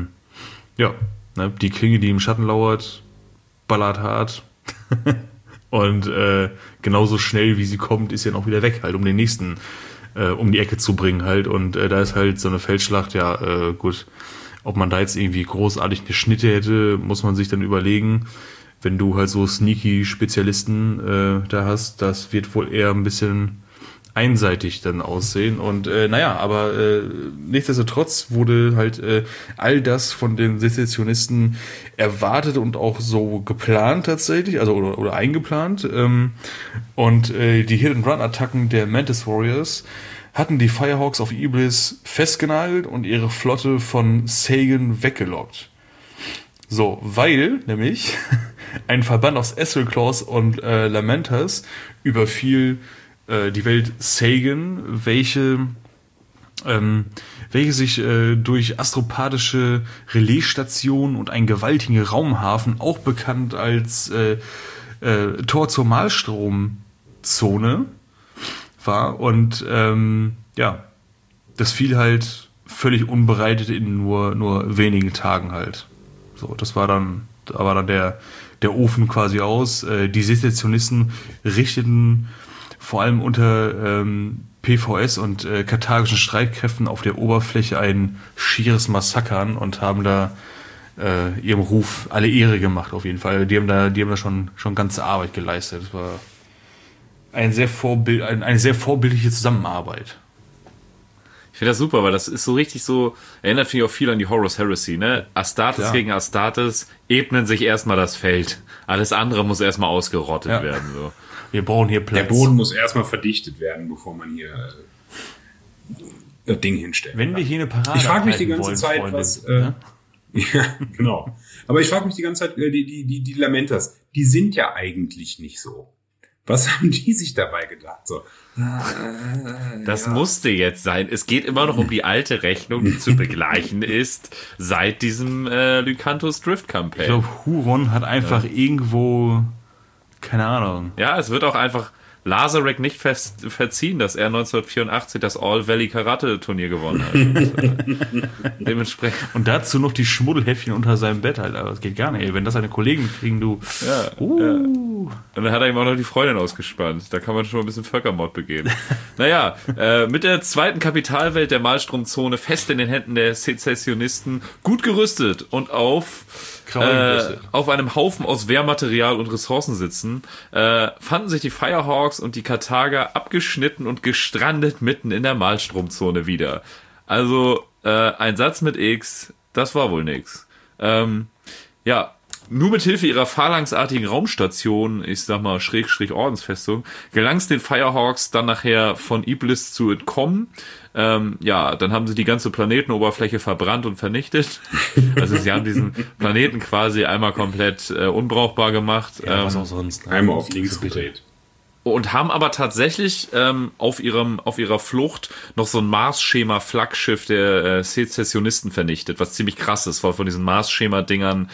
[SPEAKER 4] die Klinge, die im Schatten lauert, ballert hart. Und genauso schnell, wie sie kommt, ist ja noch wieder weg, halt, um den nächsten um die Ecke zu bringen halt. Und da ist halt so eine Feldschlacht, gut, ob man da jetzt irgendwie großartig eine Schnitte hätte, muss man sich dann überlegen. Wenn du halt so sneaky Spezialisten da hast, das wird wohl eher ein bisschen einseitig dann aussehen. Und aber nichtsdestotrotz wurde halt all das von den Sezessionisten erwartet und auch so geplant tatsächlich, also oder eingeplant. Und die Hit-and-Run-Attacken der Mantis Warriors hatten die Firehawks auf Iblis festgenagelt und ihre Flotte von Sagan weggelockt. So, weil nämlich ein Verband aus Esselclaws und Lamentas überfiel die Welt Sagan, welche sich durch astropathische Relaisstationen und einen gewaltigen Raumhafen, auch bekannt als Tor zur Malstromzone, war. Und das fiel halt völlig unbereitet in nur wenigen Tagen halt. So, da war dann der Ofen quasi aus. Die Sezessionisten richteten vor allem unter PVS und karthagischen Streitkräften auf der Oberfläche ein schieres Massaker an und haben da ihrem Ruf alle Ehre gemacht auf jeden Fall. Die haben da schon ganze Arbeit geleistet. Das war eine sehr vorbildliche Zusammenarbeit.
[SPEAKER 3] Ich finde das super, weil das ist so richtig so, erinnert mich auch viel an die Horus Heresy, ne? Astartes gegen Astartes ebnen sich erstmal das Feld. Alles andere muss erstmal ausgerottet werden, so.
[SPEAKER 4] Wir brauchen hier Platz.
[SPEAKER 5] Der Boden muss erstmal verdichtet werden, bevor man hier das Ding hinstellt.
[SPEAKER 4] Wenn wir hier eine Parade
[SPEAKER 5] ich frage mich die ganze
[SPEAKER 4] wollen,
[SPEAKER 5] Zeit,
[SPEAKER 4] Freunde,
[SPEAKER 5] was...
[SPEAKER 4] ne?
[SPEAKER 5] Ja, genau. Aber ich frage mich die ganze Zeit, die Lamentas, die sind ja eigentlich nicht so. Was haben die sich dabei gedacht? So.
[SPEAKER 3] Das musste jetzt sein. Es geht immer noch um die alte Rechnung, die zu begleichen ist seit diesem Lycanthus Drift Campaign.
[SPEAKER 4] Ich glaube, Huron hat einfach irgendwo... Keine Ahnung.
[SPEAKER 3] Ja, es wird auch einfach Lazarek nicht verziehen, dass er 1984 das All-Valley-Karate-Turnier gewonnen hat. Dementsprechend.
[SPEAKER 4] Und dazu noch die Schmuddelhäffchen unter seinem Bett, Alter. Das geht gar nicht, ey. Wenn das seine Kollegen kriegen, du...
[SPEAKER 3] Ja. Und dann hat er ihm auch noch die Freundin ausgespannt. Da kann man schon ein bisschen Völkermord begehen. Naja, mit der zweiten Kapitalwelt der Malstromzone fest in den Händen der Sezessionisten, gut gerüstet und auf einem Haufen aus Wehrmaterial und Ressourcen sitzen, fanden sich die Firehawks und die Karthager abgeschnitten und gestrandet mitten in der Malstromzone wieder. Also ein Satz mit X, das war wohl nix. Nur mit Hilfe ihrer phalanxartigen Raumstation, ich sag mal Schrägstrich Ordensfestung, gelang es den Firehawks dann nachher von Iblis zu entkommen. Dann haben sie die ganze Planetenoberfläche verbrannt und vernichtet. Also sie haben diesen Planeten quasi einmal komplett unbrauchbar gemacht.
[SPEAKER 4] Ja, was auch sonst.
[SPEAKER 5] Einmal auf links gedreht.
[SPEAKER 3] Und haben aber tatsächlich auf ihrer Flucht noch so ein Mars-Schema-Flaggschiff der Sezessionisten vernichtet, was ziemlich krass ist, weil von diesen Mars-Schema-Dingern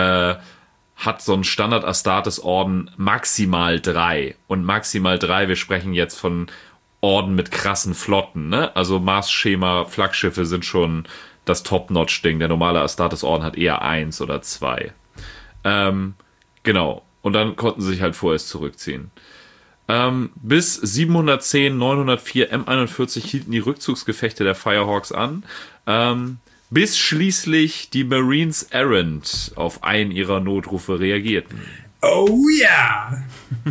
[SPEAKER 3] hat so ein Standard-Astartes-Orden maximal 3. Und maximal 3, wir sprechen jetzt von Orden mit krassen Flotten, ne? Also Mars-Schema-Flaggschiffe sind schon das Top-Notch-Ding. Der normale Astartes-Orden hat eher 1 oder 2. Genau. Und dann konnten sie sich halt vorerst zurückziehen. Bis 710, 904, M41 hielten die Rückzugsgefechte der Firehawks an, bis schließlich die Marines Errant auf einen ihrer Notrufe reagierten.
[SPEAKER 5] Oh yeah!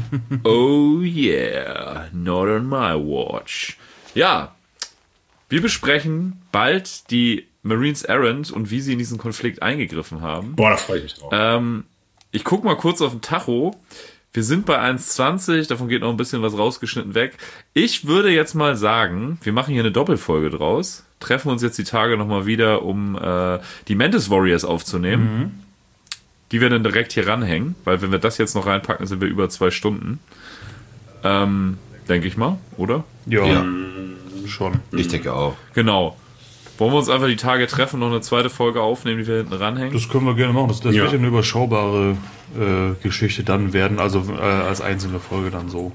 [SPEAKER 3] Oh yeah, not on my watch. Ja, wir besprechen bald die Marines Errant und wie sie in diesen Konflikt eingegriffen haben.
[SPEAKER 5] Boah, da freue ich mich drauf.
[SPEAKER 3] Ich guck mal kurz auf den Tacho. Wir sind bei 1,20, davon geht noch ein bisschen was rausgeschnitten weg. Ich würde jetzt mal sagen, wir machen hier eine Doppelfolge draus, treffen uns jetzt die Tage nochmal wieder, um die Mantis Warriors aufzunehmen. Die wir dann direkt hier ranhängen, weil wenn wir das jetzt noch reinpacken, sind wir über 2 Stunden. Denke ich mal, oder?
[SPEAKER 4] Ja, schon.
[SPEAKER 6] Ich denke auch.
[SPEAKER 3] Genau. Wollen wir uns einfach die Tage treffen, noch eine zweite Folge aufnehmen, die wir hinten ranhängen?
[SPEAKER 4] Das können wir gerne machen. Das wird ja eine überschaubare Geschichte dann werden, also als einzelne Folge dann so.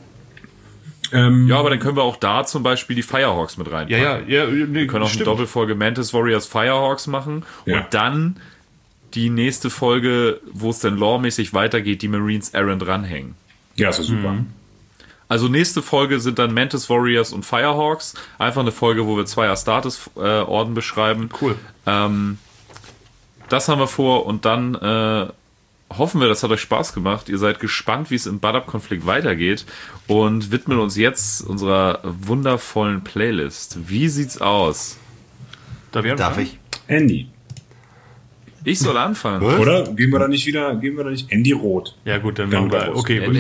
[SPEAKER 3] Ja, aber dann können wir auch da zum Beispiel die Firehawks mit reinpacken.
[SPEAKER 4] Ja,
[SPEAKER 3] wir können auch eine Doppelfolge Mantis Warriors Firehawks machen und dann die nächste Folge, wo es dann loremäßig weitergeht, die Marines Errant ranhängen.
[SPEAKER 5] Ja, ist super.
[SPEAKER 3] Also nächste Folge sind dann Mantis Warriors und Firehawks. Einfach eine Folge, wo wir 2 Astartes-Orden beschreiben.
[SPEAKER 4] Cool.
[SPEAKER 3] Das haben wir vor und dann hoffen wir, das hat euch Spaß gemacht. Ihr seid gespannt, wie es im Badab-Konflikt weitergeht und widmen uns jetzt unserer wundervollen Playlist. Wie sieht's aus?
[SPEAKER 6] Darf ich?
[SPEAKER 5] Andy.
[SPEAKER 3] Ich soll anfangen.
[SPEAKER 5] Was? Oder? Gehen wir da nicht Andy Roth.
[SPEAKER 4] Ja gut, dann machen wir.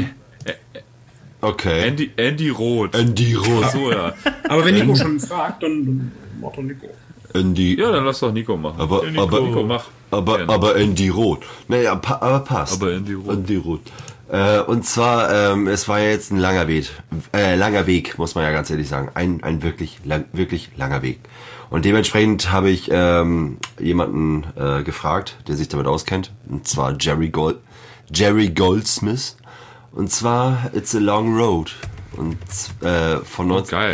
[SPEAKER 6] Okay.
[SPEAKER 3] Andy Roth.
[SPEAKER 6] Andy Roth.
[SPEAKER 3] So, ja.
[SPEAKER 5] Aber wenn Nico schon fragt, dann macht doch Nico.
[SPEAKER 6] Andy.
[SPEAKER 3] Ja, dann lass doch Nico machen.
[SPEAKER 6] Nico,
[SPEAKER 3] mach.
[SPEAKER 6] Aber Andy Roth. Naja, aber passt.
[SPEAKER 3] Aber Andy Roth.
[SPEAKER 6] Andy Roth. Und zwar, es war ja jetzt ein langer Weg, muss man ja ganz ehrlich sagen. Ein wirklich langer Weg. Und dementsprechend habe ich jemanden gefragt, der sich damit auskennt. Und zwar Jerry Goldsmith. Und zwar It's a Long Road. Und von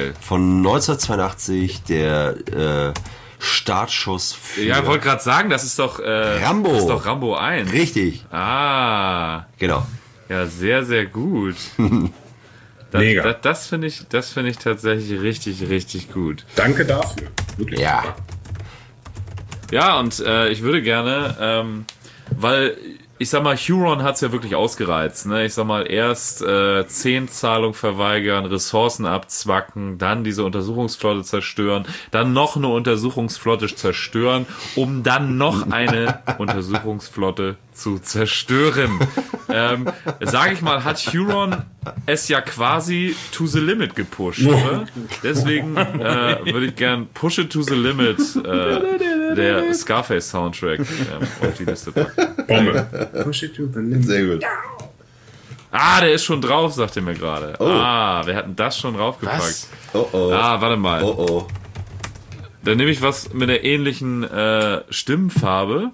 [SPEAKER 6] 1982 der Startschuss für...
[SPEAKER 3] Ja, ich wollte gerade sagen, das ist doch
[SPEAKER 6] Rambo.
[SPEAKER 3] Das ist doch Rambo 1.
[SPEAKER 6] Richtig.
[SPEAKER 3] Ah.
[SPEAKER 6] Genau.
[SPEAKER 3] Ja, sehr, sehr gut.
[SPEAKER 5] Mega.
[SPEAKER 3] Das finde ich tatsächlich richtig, richtig gut.
[SPEAKER 5] Danke dafür.
[SPEAKER 6] Wirklich. Ja.
[SPEAKER 3] Ja, und ich würde gerne, weil ich sag mal, Huron hat's ja wirklich ausgereizt, ne? Ich sag mal, erst 10 Zahlungen verweigern, Ressourcen abzwacken, dann diese Untersuchungsflotte zerstören, dann noch eine Untersuchungsflotte zerstören, um dann noch eine Untersuchungsflotte zu zerstören. Sag ich mal, hat Huron es ja quasi to the limit gepusht, oder? Deswegen würde ich gern Push It to the Limit, der Scarface-Soundtrack, auf die Liste packen.
[SPEAKER 5] Bombe. Push It to the Limit.
[SPEAKER 6] Sehr gut.
[SPEAKER 3] Ah, der ist schon drauf, sagt er mir gerade.
[SPEAKER 6] Oh.
[SPEAKER 3] Ah, wir hatten das schon draufgepackt.
[SPEAKER 6] Was? Oh.
[SPEAKER 3] Ah, warte mal.
[SPEAKER 6] Oh.
[SPEAKER 3] Dann nehme ich was mit der ähnlichen Stimmfarbe.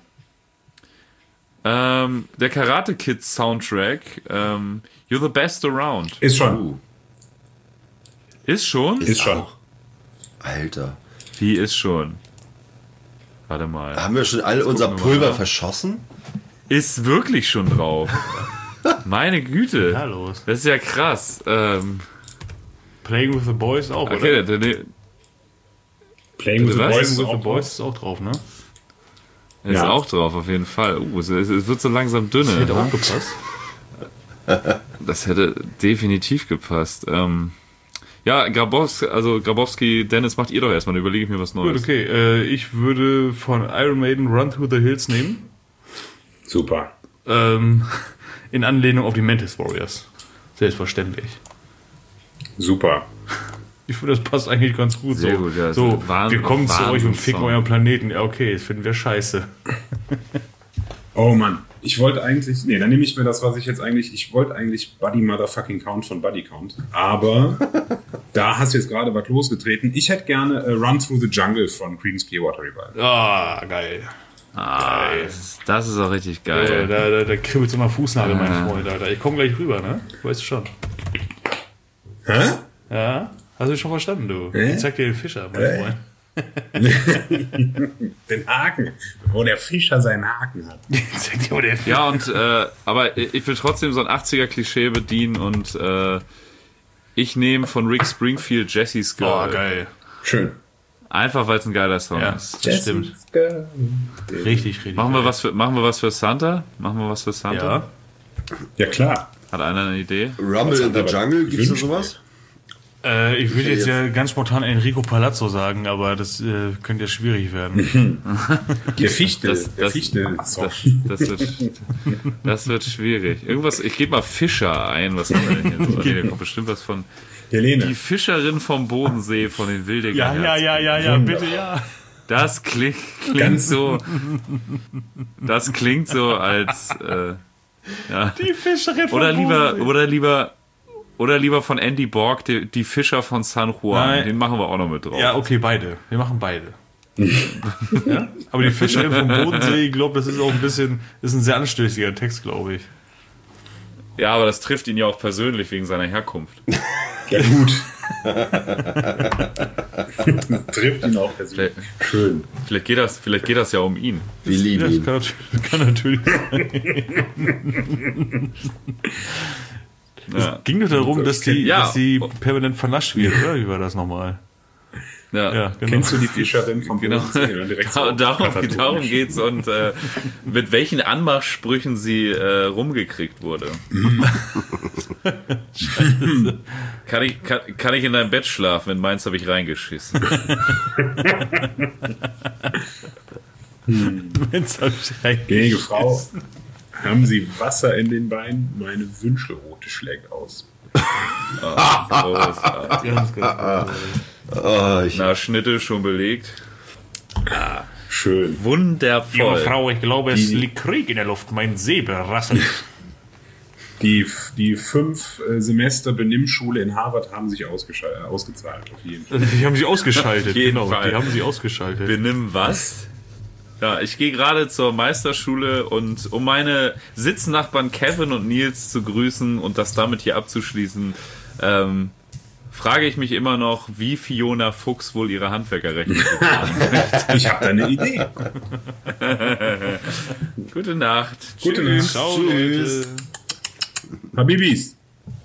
[SPEAKER 3] Der Karate Kids Soundtrack, You're the Best Around.
[SPEAKER 5] Ist schon.
[SPEAKER 3] Ist schon?
[SPEAKER 5] Ist schon.
[SPEAKER 6] Alter.
[SPEAKER 3] Wie ist schon? Warte mal.
[SPEAKER 6] Haben wir schon all unser Pulver verschossen?
[SPEAKER 3] Ist wirklich schon drauf. Meine Güte.
[SPEAKER 4] Ja, los.
[SPEAKER 3] Das ist ja krass.
[SPEAKER 4] Playing with the Boys auch,
[SPEAKER 3] Okay,
[SPEAKER 4] oder?
[SPEAKER 5] Playing with the
[SPEAKER 3] Was?
[SPEAKER 5] Boys
[SPEAKER 4] Playing with the Boys ist auch drauf, ne?
[SPEAKER 3] ist
[SPEAKER 5] Ja.
[SPEAKER 3] auch drauf, auf jeden Fall. Es wird so langsam dünne.
[SPEAKER 4] Hätte auch
[SPEAKER 3] Ne?
[SPEAKER 4] gepasst.
[SPEAKER 3] Das hätte definitiv gepasst. Ja, Grabowski, Dennis, macht ihr doch erstmal, dann überlege ich mir was
[SPEAKER 4] Gut,
[SPEAKER 3] Neues.
[SPEAKER 4] okay. Ich würde von Iron Maiden Run Through the Hills nehmen.
[SPEAKER 5] Super.
[SPEAKER 4] In Anlehnung auf die Mantis Warriors. Selbstverständlich.
[SPEAKER 5] Super.
[SPEAKER 4] Ich finde, das passt eigentlich ganz gut.
[SPEAKER 3] Sehr
[SPEAKER 4] so.
[SPEAKER 3] gut, ja.
[SPEAKER 4] So, wir kommen zu euch und ficken
[SPEAKER 3] Wahnsinnssong.
[SPEAKER 4] euren Planeten. Ja, okay, das finden wir scheiße.
[SPEAKER 5] Oh Mann. Ich wollte eigentlich, dann nehme ich mir das, was ich wollte eigentlich Buddy Motherfucking Count von Buddy Count. Aber da hast du jetzt gerade was losgetreten. Ich hätte gerne Run Through the Jungle von Creedence Clearwater Revival.
[SPEAKER 4] Ah, geil.
[SPEAKER 3] Das ist auch richtig
[SPEAKER 4] Ja,
[SPEAKER 3] geil.
[SPEAKER 4] da kribbelt so mal Fußnagel, mein Freund, Alter. Ich komme gleich rüber, ne? Weißt du schon.
[SPEAKER 5] Hä?
[SPEAKER 4] Ja? Hast du schon verstanden, du? Ich zeig dir den Fischer, mein Freund.
[SPEAKER 5] Den Haken. Wo der Fischer seinen Haken hat.
[SPEAKER 4] Zeig dir mal den Fischer.
[SPEAKER 3] Ja, und aber ich will trotzdem so ein 80er-Klischee bedienen und ich nehme von Rick Springfield Jesse's Girl.
[SPEAKER 4] Oh, geil.
[SPEAKER 5] Schön.
[SPEAKER 3] Einfach weil es ein geiler Song
[SPEAKER 4] Ja,
[SPEAKER 3] ist.
[SPEAKER 4] das stimmt. Richtig.
[SPEAKER 3] Machen wir was für Santa?
[SPEAKER 4] Ja.
[SPEAKER 5] Ja, klar.
[SPEAKER 3] Hat einer eine Idee?
[SPEAKER 6] Rumble in the
[SPEAKER 5] aber
[SPEAKER 6] Jungle, gibt's da
[SPEAKER 5] gewünscht.
[SPEAKER 6] sowas?
[SPEAKER 4] Ich würde jetzt ja ganz spontan Enrico Palazzo sagen, aber das könnte ja schwierig werden.
[SPEAKER 5] Der Fichte.
[SPEAKER 3] Das wird schwierig. Irgendwas, ich gebe mal Fischer ein. Was haben wir denn hier so? Nee, da kommt bestimmt was von
[SPEAKER 5] Helene.
[SPEAKER 3] Die Fischerin vom Bodensee von den Wildecker
[SPEAKER 4] Ja,
[SPEAKER 3] Herzen.
[SPEAKER 4] bitte, ja.
[SPEAKER 3] Das klingt so. Das klingt so als ja.
[SPEAKER 4] Die Fischerin von
[SPEAKER 3] Oder lieber von Andy Borg, die Fischer von San Juan.
[SPEAKER 4] Nein.
[SPEAKER 3] Den machen wir auch noch mit drauf.
[SPEAKER 4] Ja, okay, beide. Wir machen beide. Ja? Aber die Fischerin vom Bodensee, ich glaube, das ist auch ist ein sehr anstößiger Text, glaube ich.
[SPEAKER 3] Ja, aber das trifft ihn ja auch persönlich wegen seiner Herkunft.
[SPEAKER 5] Ja, gut. Trifft ihn auch persönlich. Schön.
[SPEAKER 3] Vielleicht geht das ja um ihn.
[SPEAKER 6] Wir lieben ihn.
[SPEAKER 4] Das kann natürlich.
[SPEAKER 3] Ja.
[SPEAKER 4] Ging nur darum, dass die
[SPEAKER 3] Ja.
[SPEAKER 4] permanent vernascht wird, oder? Wie war das nochmal?
[SPEAKER 3] Ja.
[SPEAKER 4] Ja, genau.
[SPEAKER 5] Kennst du die Fischerin vom
[SPEAKER 3] Genau.
[SPEAKER 5] Bodensee? Dann direkt so
[SPEAKER 3] Darum geht's und mit welchen Anmachsprüchen sie rumgekriegt wurde. Kann ich in deinem Bett schlafen? In meins habe ich reingeschissen.
[SPEAKER 4] Jetzt hab ich rein-
[SPEAKER 5] Gnädige Frau, haben Sie Wasser in den Beinen? Meine Wünschelrute schlägt aus.
[SPEAKER 3] Na, Schnitte schon belegt.
[SPEAKER 5] Schön.
[SPEAKER 4] Junge
[SPEAKER 3] Wundervoll.
[SPEAKER 4] Frau, ich glaube, es liegt Krieg in der Luft. Mein Säbel rasselt.
[SPEAKER 5] Die 5 Semester Benimmschule in Harvard haben sich ausgezahlt, auf jeden Fall.
[SPEAKER 4] Die haben sie ausgeschaltet.
[SPEAKER 3] Auf jeden
[SPEAKER 4] Genau,
[SPEAKER 3] Fall.
[SPEAKER 4] die haben sie ausgeschaltet.
[SPEAKER 3] Benimm was? Ja, ich gehe gerade zur Meisterschule und um meine Sitznachbarn Kevin und Nils zu grüßen und das damit hier abzuschließen, frage ich mich immer noch, wie Fiona Fuchs wohl ihre Handwerkerrechnung bezahlt.
[SPEAKER 5] Ich habe da eine Idee.
[SPEAKER 3] Gute Nacht.
[SPEAKER 5] Gute
[SPEAKER 3] Tschüss.
[SPEAKER 5] Nacht.
[SPEAKER 4] Ciao, Leute.
[SPEAKER 5] Habibis.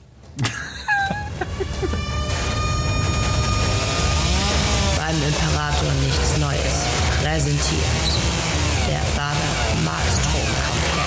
[SPEAKER 2] Beim Imperator nichts Neues. Präsentiert der Bader Malstrom.